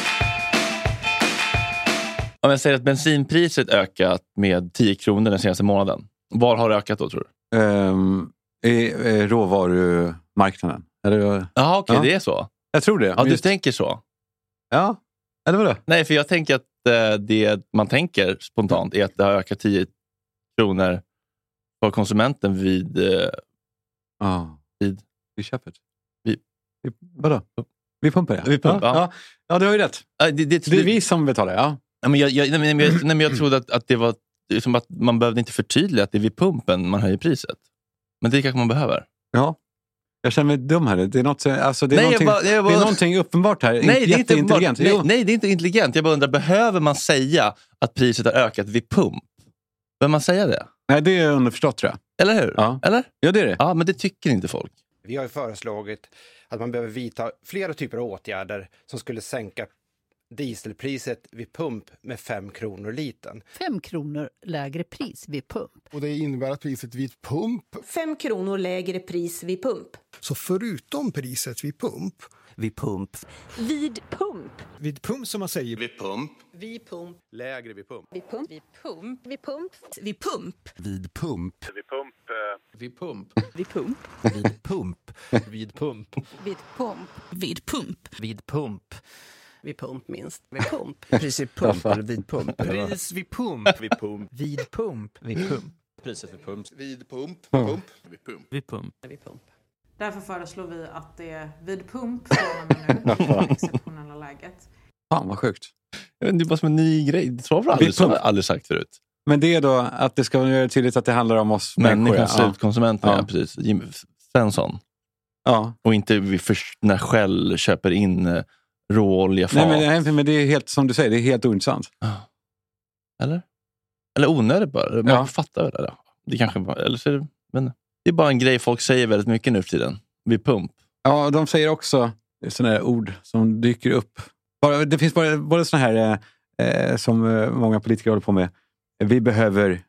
Om jag säger att bensinpriset ökat med tio kronor den senaste månaden. Var har det ökat då, tror du? Um, i, i råvarumarknaden. Eller, Aha, okay, ja, det är så. Jag tror det. Ja, just... du tänker så. Ja, eller vadå? Nej, för jag tänker att eh, det man tänker spontant är att det har ökat tio kronor för konsumenten vid... Eh, ah. vid... vid köpet. Vid... vid vadå? Vid pumpen, ja. Vid pump, ja. Ja. Ja. ja, du har ju rätt. Det, det, det är vi som betalar, ja. Ja, men jag, jag, nej, men jag, nej, men jag trodde att, att det var som att man behövde inte förtydliga att det är vid pumpen man höjer priset. Men det kanske man behöver. Ja. Jag känner mig dum här. Det är, något, alltså, det är, nej, någonting, bara, bara, det är någonting uppenbart här. Nej, det är inte intelligent. Nej, nej, det är inte intelligent. Jag bara undrar, behöver man säga att priset har ökat vid pump? Behöver man säga det? Nej, det är underförstått, tror jag. Eller hur? Ja. Eller? Ja, det är det. Ja, men det tycker inte folk. Vi har ju föreslagit att man behöver vidta flera typer av åtgärder som skulle sänka dieselpriset vid pump med fem kronor liten. Fem kronor lägre pris vid pump. Och det innebär att priset vid pump... Fem kronor lägre pris vid pump. Så förutom priset vid pump... Vid pump. Vid pump. Vid pump som man säger. Vid pump. Vid pump. Lägre vid pump. Vid pump. Vid pump. Vid pump. Vid pump. Vid pump. Vid pump. Vid pump. Vid pump. Vid pump. Vid pump. Vid pump. Vid pump. Vid pump. vid pump minst. Vid pump. Pris vid pump eller vid pump? Pris vid pump. Vid pump. Vid pump. Vid pump. Priset vid pump. Vid pump. Pump. Vid pump. Vid pump. Vid pump. Därför föreslår vi att det är vid pump från och med nu, i det exceptionella läget. Fan vad sjukt. Jag vet, det är bara som en ny grej. Det tror jag aldrig, så har jag aldrig sagt förut. Men det är då att det ska göra tydligt att det handlar om oss Människan, människor. slutkonsumenten, ja. Ja. Ja, precis. Jim Svensson. Ja. Och inte vi först, när Shell köper in eh, råolja. Nej men, nej, men det är helt som du säger, det är helt ointressant. Eller? Eller onödigt bara. Man Ja. fattar väl det. Det kanske bara, eller så är det, men det är bara en grej folk säger väldigt mycket nu för tiden. Vid pump. Ja, de säger också sådana här ord som dyker upp. Bara, det finns bara, både sådana här eh, som eh, många politiker håller på med. Vi behöver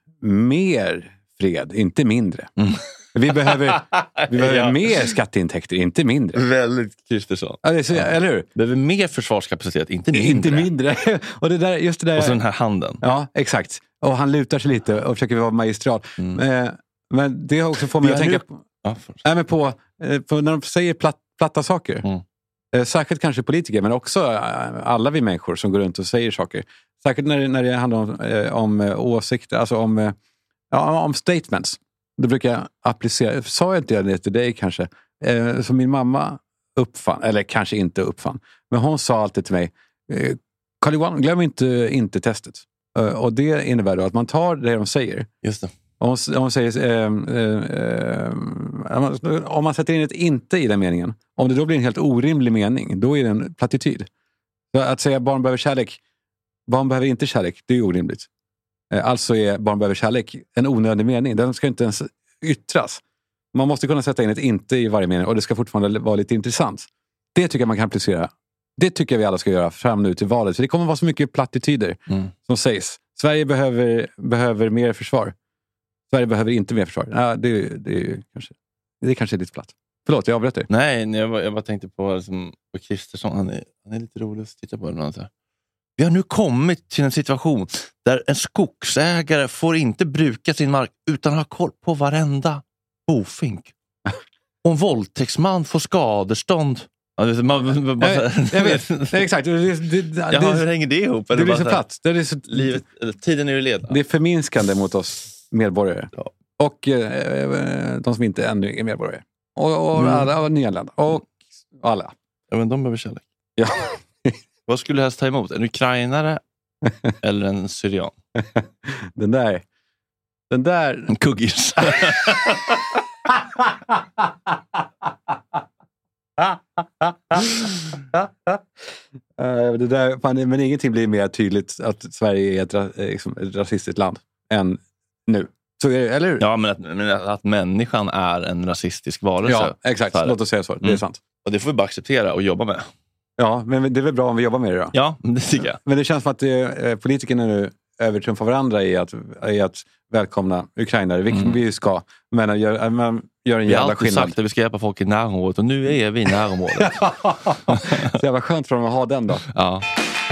mer fred, inte mindre. Mm. Vi behöver, vi behöver Ja. mer skatteintäkter, inte mindre. Väldigt Kristersson. Ja, det är så, Ja. Eller hur? Behöver mer försvarskapacitet, inte mindre. Inte mindre. Och, det där, just det där, Och så den här handen. Ja, exakt. Och han lutar sig lite och försöker vara magistral. Mm. Eh, men det har också fått mig Vi att har tänka nu- på, Ja, nej, men på, eh, på när de säger platt, platta saker. Mm. Eh, särskilt kanske politiker, men också eh, alla vi människor som går runt och säger saker. Särskilt när, det- när det handlar om, eh, om eh, åsikter, alltså om, eh, ja, om statements. Då brukar jag applicera, sa jag inte det till dig kanske, eh, som min mamma uppfann, eller kanske inte uppfann. Men hon sa alltid till mig, eh, Carl-Johan, glöm inte inte testet. Eh, och det innebär då att man tar det de säger. Just det. Om hon, om hon säger, eh, eh, eh, om man sätter in ett inte i den meningen, om det då blir en helt orimlig mening, då är det en plattityd. Så att säga barn behöver kärlek, barn behöver inte kärlek, det är orimligt. Eh, alltså är barn behöver kärlek en onödig mening, den ska inte ens yttras. Man måste kunna sätta in ett inte i varje mening och det ska fortfarande vara lite intressant. Det tycker jag man kan applicera. Det tycker jag vi alla ska göra fram nu till valet, för det kommer vara så mycket plattityder Mm. som sägs. Sverige behöver, behöver mer försvar. Sverige behöver inte mer försvar. Ja, det, det, är kanske, det är kanske lite platt. Förlåt, jag avbröt dig. Nej, jag bara, jag bara tänkte på, liksom, på Kristersson. Han är, han är lite rolig att titta på. Ibland, så här. Vi har nu kommit till en situation där en skogsägare får inte bruka sin mark utan ha koll på varenda bofink. Och en våldtäktsman får skadestånd. Ja, det, man, man, bara, jag, jag vet, nej, exakt. Det, det, det, Jaha, det, hur hänger det ihop? det Eller blir bara så så här, platt. Det är så, livet, eller, tiden är ju led. det är förminskande mot oss medborgare. Ja. Och eh, de som inte ännu är medborgare. Och, och Mm. alla och nyanlända. Och alla. Ja, men de behöver kärlek. Ja. Vad skulle du helst ta emot? En ukrainare eller en syrian? Den där... Den där... En kuggis. Uh, det där, fan, men ingenting blir mer tydligt att Sverige är ett, ra- eh, liksom, ett rasistiskt land än nu. Så är det, eller hur? Ja, men att, men att människan är en rasistisk varelse. Ja, exakt. Så är det. Låt oss säga så. Det är Mm. sant. Och det får vi bara acceptera och jobba med. Ja, men det är väl bra om vi jobbar med det då. Ja, det tycker jag. Men det känns som att eh, politikerna nu övertrumfar varandra i att, i att välkomna ukrainare, vilket Mm. vi ska. Men att gör, man gör en Vi har jävla alltid skillnad. sagt att vi ska hjälpa folk i närområdet och nu är vi i närområdet. Så jävla skönt för dem att ha den då. Ja.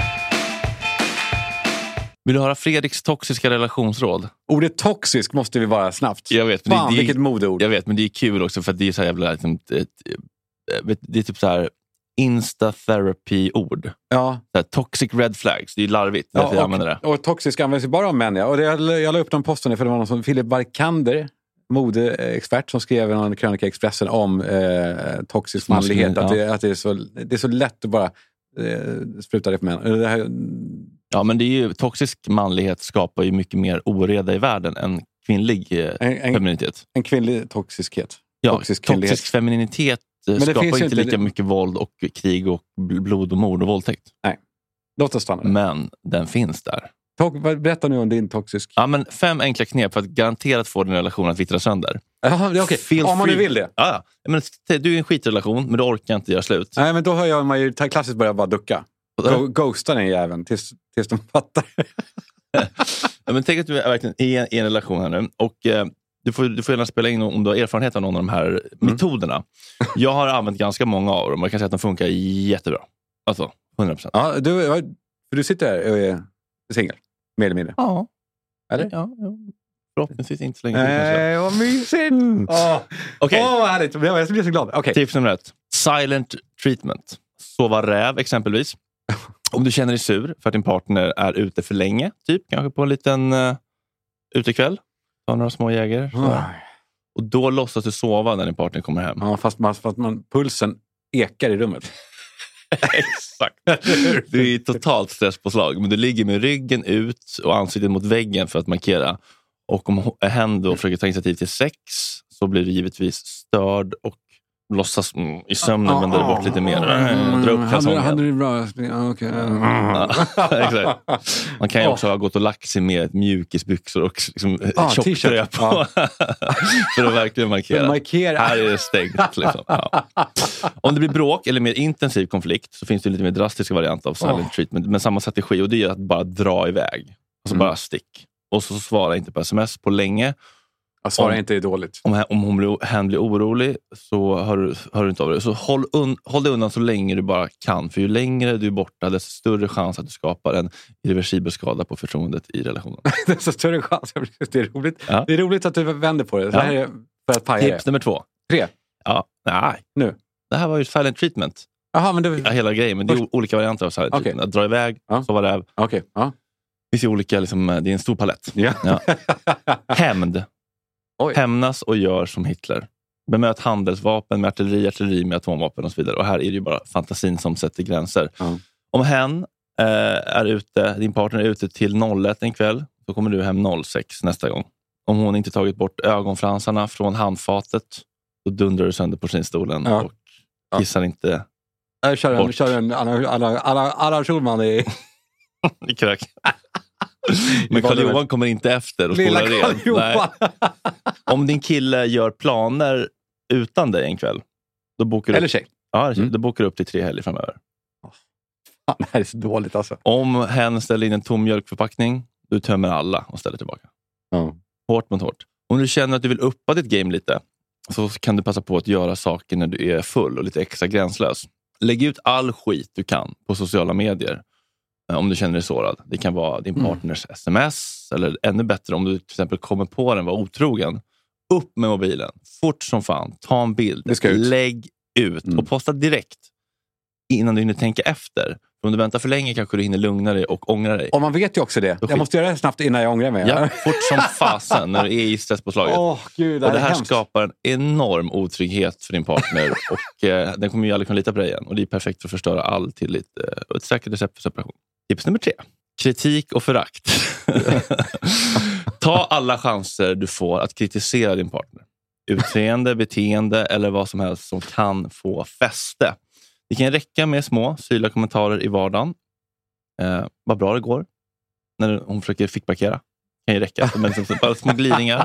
Vill du höra Fredriks toxiska relationsråd? Ordet toxisk måste vi vara snabbt. Jag vet, men Fan, det, det, vilket modeord. Jag vet, men det är kul också för att det är så jävla... Liksom, ett, ett, det är typ så här insta-therapy-ord. Ja. Så här, toxic red flags, det är larvigt därför Ja, jag använder det. och, och toxisk används ju bara av män. Ja. Och det, jag, jag la upp de posten för det var någon som Philip Barkander, modeexpert, som skrev en krönika i Expressen om eh, toxisk Som skulle- manlighet. Att, ja. det, att det, är så, det är så lätt att bara eh, spruta det på män. Det här, Ja, men det är ju, toxisk manlighet skapar ju mycket mer oreda i världen än kvinnlig eh, en, en, femininitet. en kvinnlig toxiskhet. Ja, toxisk toxisk, kvinnlighet. femininitet eh, Men det skapar finns inte ju inte lika det- mycket våld och krig och bl- blod och mord och våldtäkt. Nej, låt oss stanna där. Men den finns där. To- berätta nu om din toxisk... Ja, men fem enkla knep för att garanterat få din relation att vittra sönder. Jaha, det är okej. Feel Om man nu free. vill det. Ja, ja. Men, t- du är i en skitrelation, men du orkar inte göra slut. Nej, men då har jag man ju klassiskt börjat bara ducka. Go- ghosta den jäveln tills, tills de fattar. Ja, men tänk att du är verkligen i en, i en relation här nu. Och eh, du, får, du får gärna spela in om du har erfarenhet av någon av de här Mm. metoderna. Jag har använt ganska många av dem och jag kan säga att de funkar jättebra. Alltså, hundra procent. Ja, du, för du sitter här och är singel, mer eller mindre. Ja. Eller? Ja, ja. Förhoppningsvis inte så länge till kanske. Nej, vad mysigt! Åh, Okej. Åh, vad härligt. Jag blir så glad. Okej. Tips nummer ett. Silent treatment. Sova räv exempelvis. Om du känner dig sur för att din partner är ute för länge, typ kanske på en liten uh, utekväll, ta några små jäger. Mm. Och då låtsas du sova när din partner kommer hem. Ja, fast, man, fast man, pulsen ekar i rummet. Exakt. Du är totalt stresspåslag, men du ligger med ryggen ut och ansiktet mot väggen för att markera. Och om hen då försöker ta initiativ till sex så blir du givetvis störd och låtsas mm, i sömnen ah, men drar bort lite mer. Mm, dra upp kalsongen. Hade det bra? Okay. Mm. Ja, man kan ju också ha gått och lagt sig med mjukisbyxor och liksom, ah, tjocktröja på. Ah. För att verkligen markera. markera. Här är det stängt. Liksom. Ja. Om det blir bråk eller mer intensiv konflikt så finns det lite mer drastiska varianter av silent oh. treatment. Men samma strategi, och det är att bara dra iväg. Alltså mm. bara stick. Och så svara inte på sms på länge. Jag svarar inte är dåligt. Om, om hon blir, hen blir orolig så hör, hör du inte av det. Så håll, un, håll dig undan så länge du bara kan. För ju längre du är borta, desto större chans att du skapar en irreversibel skada på förtroendet i relationen. Desto större chans. Det är roligt. Ja. Det är roligt att du vänder på det. Det här är för att paja. Tips nummer två. Tre? Ja, nej. Nu? Det här var ju silent treatment. Jaha, men det... ja, hela grejen. Men det är olika varianter av silent okay. treatment. Att dra iväg, ja. sova räv. Okej, okay. ja. Det finns ju olika, liksom, det är en stor palett. Ja. Ja. Hämnd. Oj. Hämnas och gör som Hitler. Bemöt handelsvapen med artilleri, artilleri med atomvapen och så vidare. Och här är det ju bara fantasin som sätter gränser. Mm. Om hen eh, är ute, din partner är ute till noll ett en kväll, så kommer du hem noll sex nästa gång. Om hon inte tagit bort ögonfransarna från handfatet, så dundrar du sönder porslinsstolen ja. och kissar ja. inte Jag kör en, kör en Anna, Anna, Anna, Anna Schulman i... i krök. Men Carl Johan kommer inte efter och spolar rent. Om din kille gör planer utan dig en kväll, då bokar du Eller tjej. Ja, mm. då bokar du upp till tre helger framöver. Fan, det här är så dåligt alltså. Om hen ställer in en tom mjölkförpackning, du tömmer alla och ställer tillbaka. Mm. Hårt mot hårt. Om du känner att du vill uppa ditt game lite, så kan du passa på att göra saker när du är full och lite extra gränslös. Lägg ut all skit du kan på sociala medier. Om du känner dig sårad. Det kan vara din partners mm. sms. Eller ännu bättre om du till exempel kommer på den var otrogen. Upp med mobilen. Fort som fan. Ta en bild. Det ska ut. Lägg ut. Mm. Och posta direkt. Innan du hinner tänka efter. För om du väntar för länge kanske du hinner lugna dig och ångra dig. Och man vet ju också det. Jag måste göra det snabbt innan jag ångrar mig. Ja, fort som fasen när du är i stresspåslaget. Oh, Gud, det och det här hemskt. skapar en enorm otrygghet för din partner. Och eh, den kommer ju aldrig kunna lita på dig igen. Och det är perfekt för att förstöra all tillit. Eh, och ett säkert recept för separation. Tips nummer tre. Kritik och förakt. Ta alla chanser du får att kritisera din partner. Utseende, beteende eller vad som helst som kan få fäste. Det kan räcka med små, syrliga kommentarer i vardagen. Eh, vad bra det går. När hon försöker fickparkera. Kan ju räcka. Men som bara små glidningar.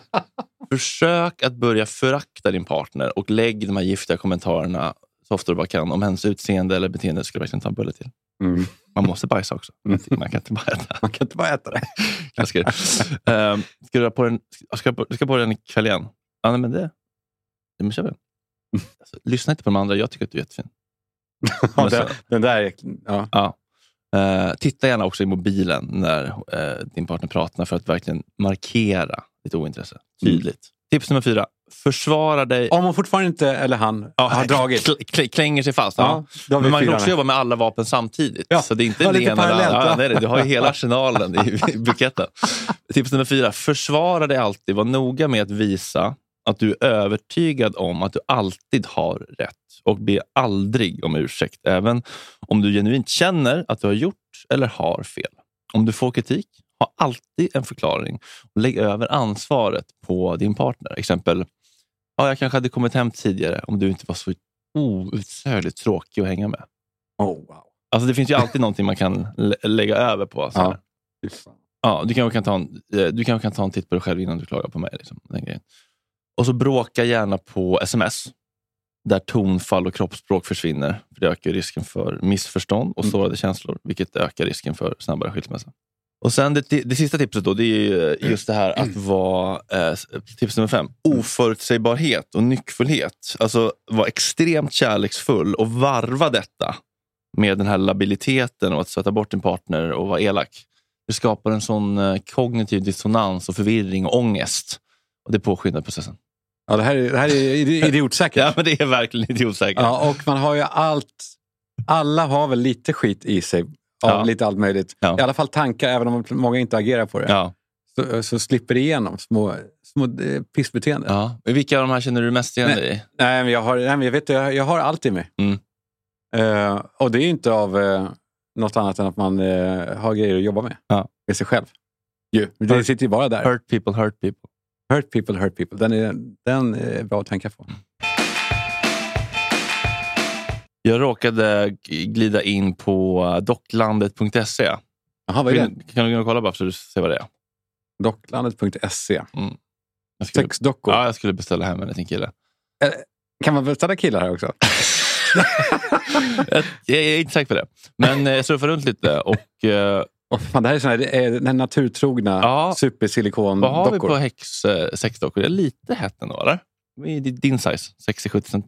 Försök att börja förakta din partner. Och lägg de här giftiga kommentarerna så ofta du bara kan. Om hennes utseende eller beteende ska du verkligen ta en bulle till. Mm. Man måste bajsa också. Man kan inte bara äta. Man kan inte bara äta det. Klassiker. uh, ska du på den, ska, du ska på den ikväll igen? Ja, nej, men det. Det men kör vi. Alltså, lyssna inte på de andra. Jag tycker att du är jättefin. Ja, den, den där är... Ja. Ja. Uh, titta gärna också i mobilen när uh, din partner pratar för att verkligen markera ditt ointresse. Tydligt. Mm. Tips nummer fyra. Försvara dig. Om hon fortfarande inte, eller han, ja, har dragit. Kl- kl- klänger sig fast. Ja. Ja. Men man kan också jobba med alla vapen samtidigt. Ja. Så det är inte ja, det ena eller andra. Ja, nej, du har ju hela arsenalen i, i buketten. Tips nummer fyra. Försvara dig alltid. Var noga med att visa att du är övertygad om att du alltid har rätt. Och be aldrig om ursäkt. Även om du genuint känner att du har gjort eller har fel. Om du får kritik, ha alltid en förklaring. Och lägg över ansvaret på din partner. Exempel, ja, jag kanske hade kommit hem tidigare om du inte var så outsörligt tråkig att hänga med. Oh, wow. Alltså det finns ju alltid någonting man kan lä- lägga över på. Så ja. Ja, du kanske kan ta en, du kanske kan ta en titt på dig själv innan du klagar på mig. Liksom, den grejen. Och så bråka gärna på sms. Där tonfall och kroppsspråk försvinner. För det ökar risken för missförstånd och sårade mm. känslor. Vilket ökar risken för snabbare skilsmässa. Och sen det, det sista tipset då. Det är just det här att vara eh, tips nummer fem. Oförutsägbarhet och nyckfullhet. Alltså vara extremt kärleksfull. Och varva detta med den här labiliteten. Och att sätta bort din partner och vara elak. Det skapar en sån eh, kognitiv dissonans och förvirring och ångest. Och det påskyndar processen. Ja, det här är, det här är idiotsäkert. Ja, men det är verkligen idiotsäkert. Ja, och man har ju allt alla har väl lite skit i sig. Av Ja. lite allt möjligt. Ja. I alla fall tankar, även om många inte agerar på det. Ja. Så, så slipper det igenom små, små eh, pissbeteenden. Ja. Vilka av de här känner du mest igen dig i? Nej, men jag har, nej, men jag vet, jag, jag har allt i mig. Mm. Uh, och det är ju inte av uh, något annat än att man uh, har grejer att jobba med. Ja. Med sig själv. Jo, det hurt, sitter ju bara där. Hurt people, hurt people. Hurt people, hurt people. Den är, den är bra att tänka på. Jag råkade glida in på docklandet punkt se. Jaha, vad är det? Kan du gå och kolla bara så du ser vad det är? docklandet punkt se. Mm. Jag skulle, Sex dockor. Ja, jag skulle beställa hem en liten kille. Eh, kan man beställa killar här också? jag, jag är inte säker på det. Men jag surfar runt lite och... Uh, oh, fan, det här är såna här, det är naturtrogna ja, supersilikondockor. Vad har vi på Hex uh, sexdockor? Det är lite hett ändå, eller? Det är din size, sextio till sjuttio cent.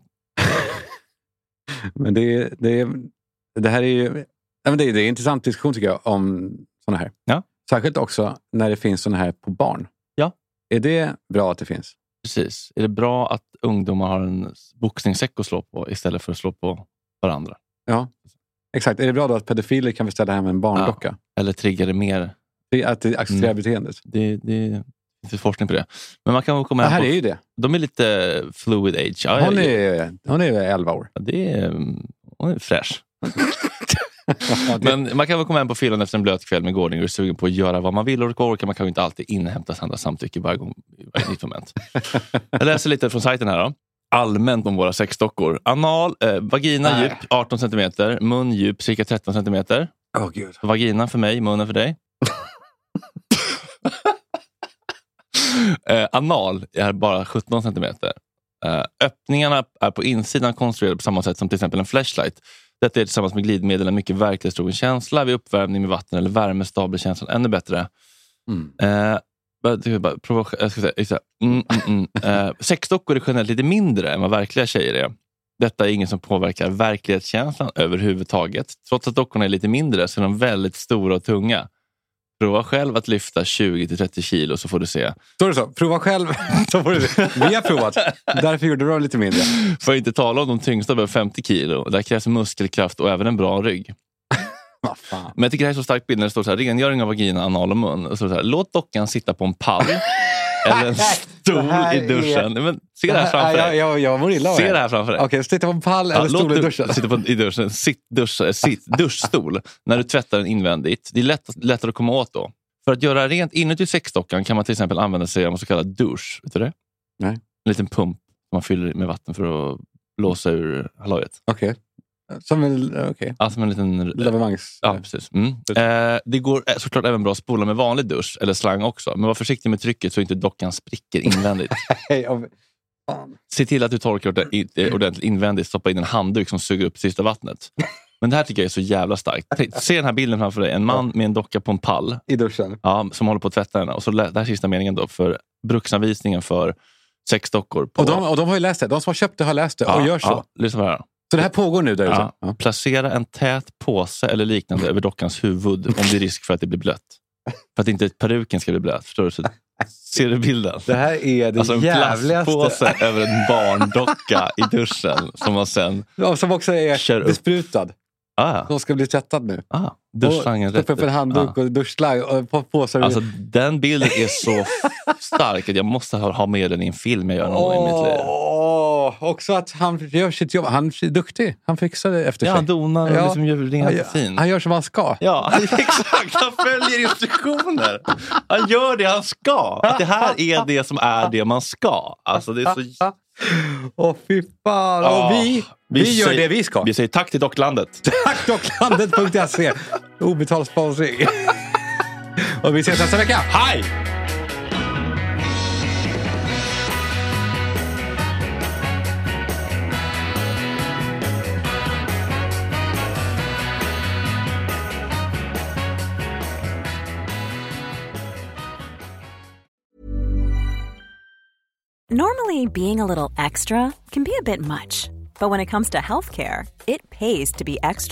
Men det, det, det här är ju ja, men det, är, det är en intressant diskussion tycker jag om såna här. Ja. Särskilt också när det finns såna här på barn. Ja. Är det bra att det finns? Precis. Är det bra att ungdomar har en boxningssäck att slå på istället för att slå på varandra? Ja, exakt. Är det bra då att pedofiler kan beställa hem en barndocka? Ja. Eller triggar det mer? Det, att det accelererar mm. beteendet? Det, det finns forskning på det. Men man kan komma det här på, är ju det. De är lite fluid age. Ja, hon, jag, är, hon är elva år. Ja, det är, hon är fräsch. Men man kan väl komma hem på fyllan efter en blöt kväll med gårdning och är sugen på att göra vad man vill och orkar. Man kan ju inte alltid inhämta andra samtycke varje gång i varje nytt moment. Jag läser lite från sajten här då. Allmänt om våra sexdockor. Anal, eh, vagina Nej. djup arton centimeter, mun djup cirka tretton centimeter. Oh, Gud. Vagina för mig, munnen för dig. eh, anal är bara sjutton centimeter. Eh, öppningarna är på insidan konstruerade på samma sätt som till exempel en flashlight. Detta är tillsammans med glidmedel en mycket verklighetstrogen känsla. Vid uppvärmning med vatten eller värme stablar känslan ännu bättre. Mm. Eh, jag bara, prova, jag ska säga, mm, mm, mm. Eh, sexdockor är generellt lite mindre än vad verkliga tjejer är. Detta är inget som påverkar verklighetskänslan överhuvudtaget. Trots att dockorna är lite mindre så är de väldigt stora och tunga. Prova själv att lyfta tjugo till trettio kilo så får du se. Står det så? Prova själv så får du se. Vi har provat. Därför gjorde du lite mindre. Får inte tala om de tyngsta över femtio kilo. Där krävs muskelkraft och även en bra rygg. Vad fan. Men jag tycker det här är så starkt bild när det står så här, rengöring av vagina, anal och mun. Och så så här, låt dockan sitta på en pall eller en stol i duschen. Är... Men, se det här framför dig. Jag, jag, jag mår illa av se det här framför dig. Okej, sitta på en pall eller ja, stol i duschen. Sitta på, i duschen. Sitt, dusch, sitt, duschstol. När du tvättar den invändigt. Det är lätt, lättare att komma åt då. För att göra rent inuti sexdockan kan man till exempel använda sig av en så kallad douche. Vet du det? Nej. En liten pump som man fyller med vatten för att blåsa ur hallojet. Okej. Okay. Som en, okay. ja, som en liten... Levemangs... Ja, precis. Mm. Eh, det går såklart även bra att spola med vanlig dusch eller slang också. Men var försiktig med trycket så inte dockan spricker invändigt. Se till att du torkar ordentligt invändigt. Stoppa in en handduk som suger upp sista vattnet. Men det här tycker jag är så jävla starkt. Se den här bilden framför dig. En man med en docka på en pall. I duschen. Ja, som håller på att tvätta den. Och så den här sista meningen då. För bruksanvisningen för sexdockor. På... Och, de, och de har ju läst det. De som har köpt det har läst det och ja, gör så. Ja, lyssna på det här. Så det här pågår nu där ute? Ja. Ja. Placera en tät påse eller liknande över dockans huvud om det är risk för att det blir blött. För att inte peruken ska bli blöt. Förstår du? Så ser du bilden? Det här är det alltså en jävligaste. Plastpåse över en barndocka i duschen som man sen ja, som också är besprutad. Ah. Som ska bli tvättad nu. Ah. Duschslangen rätt. Stoppa upp en handduk ah. och duschslang och på påsar. Alltså den bilden är så stark att jag måste ha med den i en film jag gör någon oh. i mitt liv. Också att han gör sitt jobb. Han är duktig. Han fixar det efter ja, sig. Han donar och ja, liksom gör det han, fin. Han gör som han ska. Ja, exakt. Han följer instruktioner. Han gör det han ska. Att det här är det som är det man ska. Alltså det är så... Åh, fy fan. Oh, och vi, vi, vi gör säger, det vi ska. Vi säger tack till Docklandet. Tack docklandet punkt se. Obetald sponsring. Och vi ses nästa vecka. Hej! Normally, being a little extra can be a bit much, but when it comes to healthcare, it pays to be extra.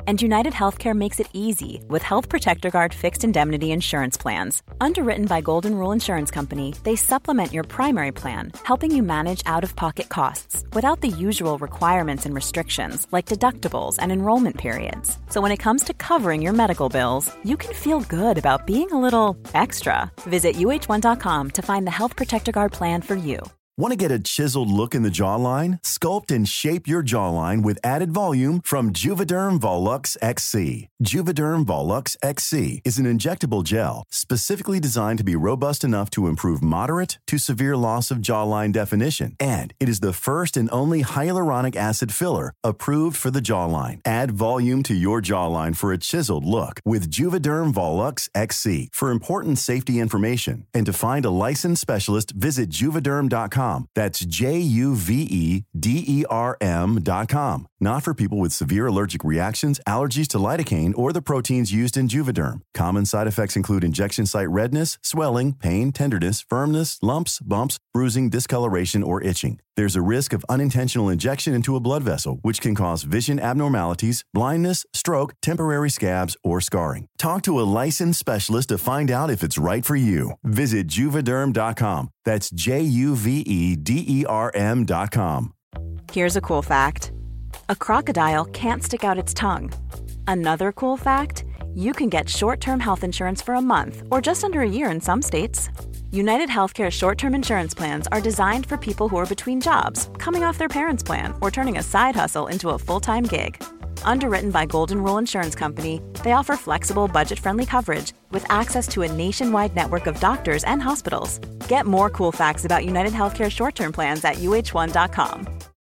And United Healthcare makes it easy with Health Protector Guard fixed indemnity insurance plans. Underwritten by Golden Rule Insurance Company, they supplement your primary plan, helping you manage out-of-pocket costs without the usual requirements and restrictions like deductibles and enrollment periods. So when it comes to covering your medical bills, you can feel good about being a little extra. Visit U H one dot com to find the Health Protector Guard plan for you. Want to get a chiseled look in the jawline? Sculpt and shape your jawline with added volume from Juvederm Volux X C. Juvederm Volux X C is an injectable gel specifically designed to be robust enough to improve moderate to severe loss of jawline definition. And it is the first and only hyaluronic acid filler approved for the jawline. Add volume to your jawline for a chiseled look with Juvederm Volux X C. For important safety information and to find a licensed specialist, visit juvederm dot com. That's J U V E D E R M dot com. Not for people with severe allergic reactions, allergies to lidocaine, or the proteins used in Juvederm. Common side effects include injection site redness, swelling, pain, tenderness, firmness, lumps, bumps, bruising, discoloration, or itching. There's a risk of unintentional injection into a blood vessel, which can cause vision abnormalities, blindness, stroke, temporary scabs, or scarring. Talk to a licensed specialist to find out if it's right for you. Visit juvederm dot com. That's J U V E D E R M dot com. Here's a cool fact. A crocodile can't stick out its tongue. Another cool fact, you can get short-term health insurance for a month or just under a year in some states. United Healthcare short-term insurance plans are designed for people who are between jobs, coming off their parents' plan, or turning a side hustle into a full-time gig. Underwritten by Golden Rule Insurance Company, they offer flexible, budget-friendly coverage with access to a nationwide network of doctors and hospitals. Get more cool facts about United Healthcare short-term plans at U H one dot com.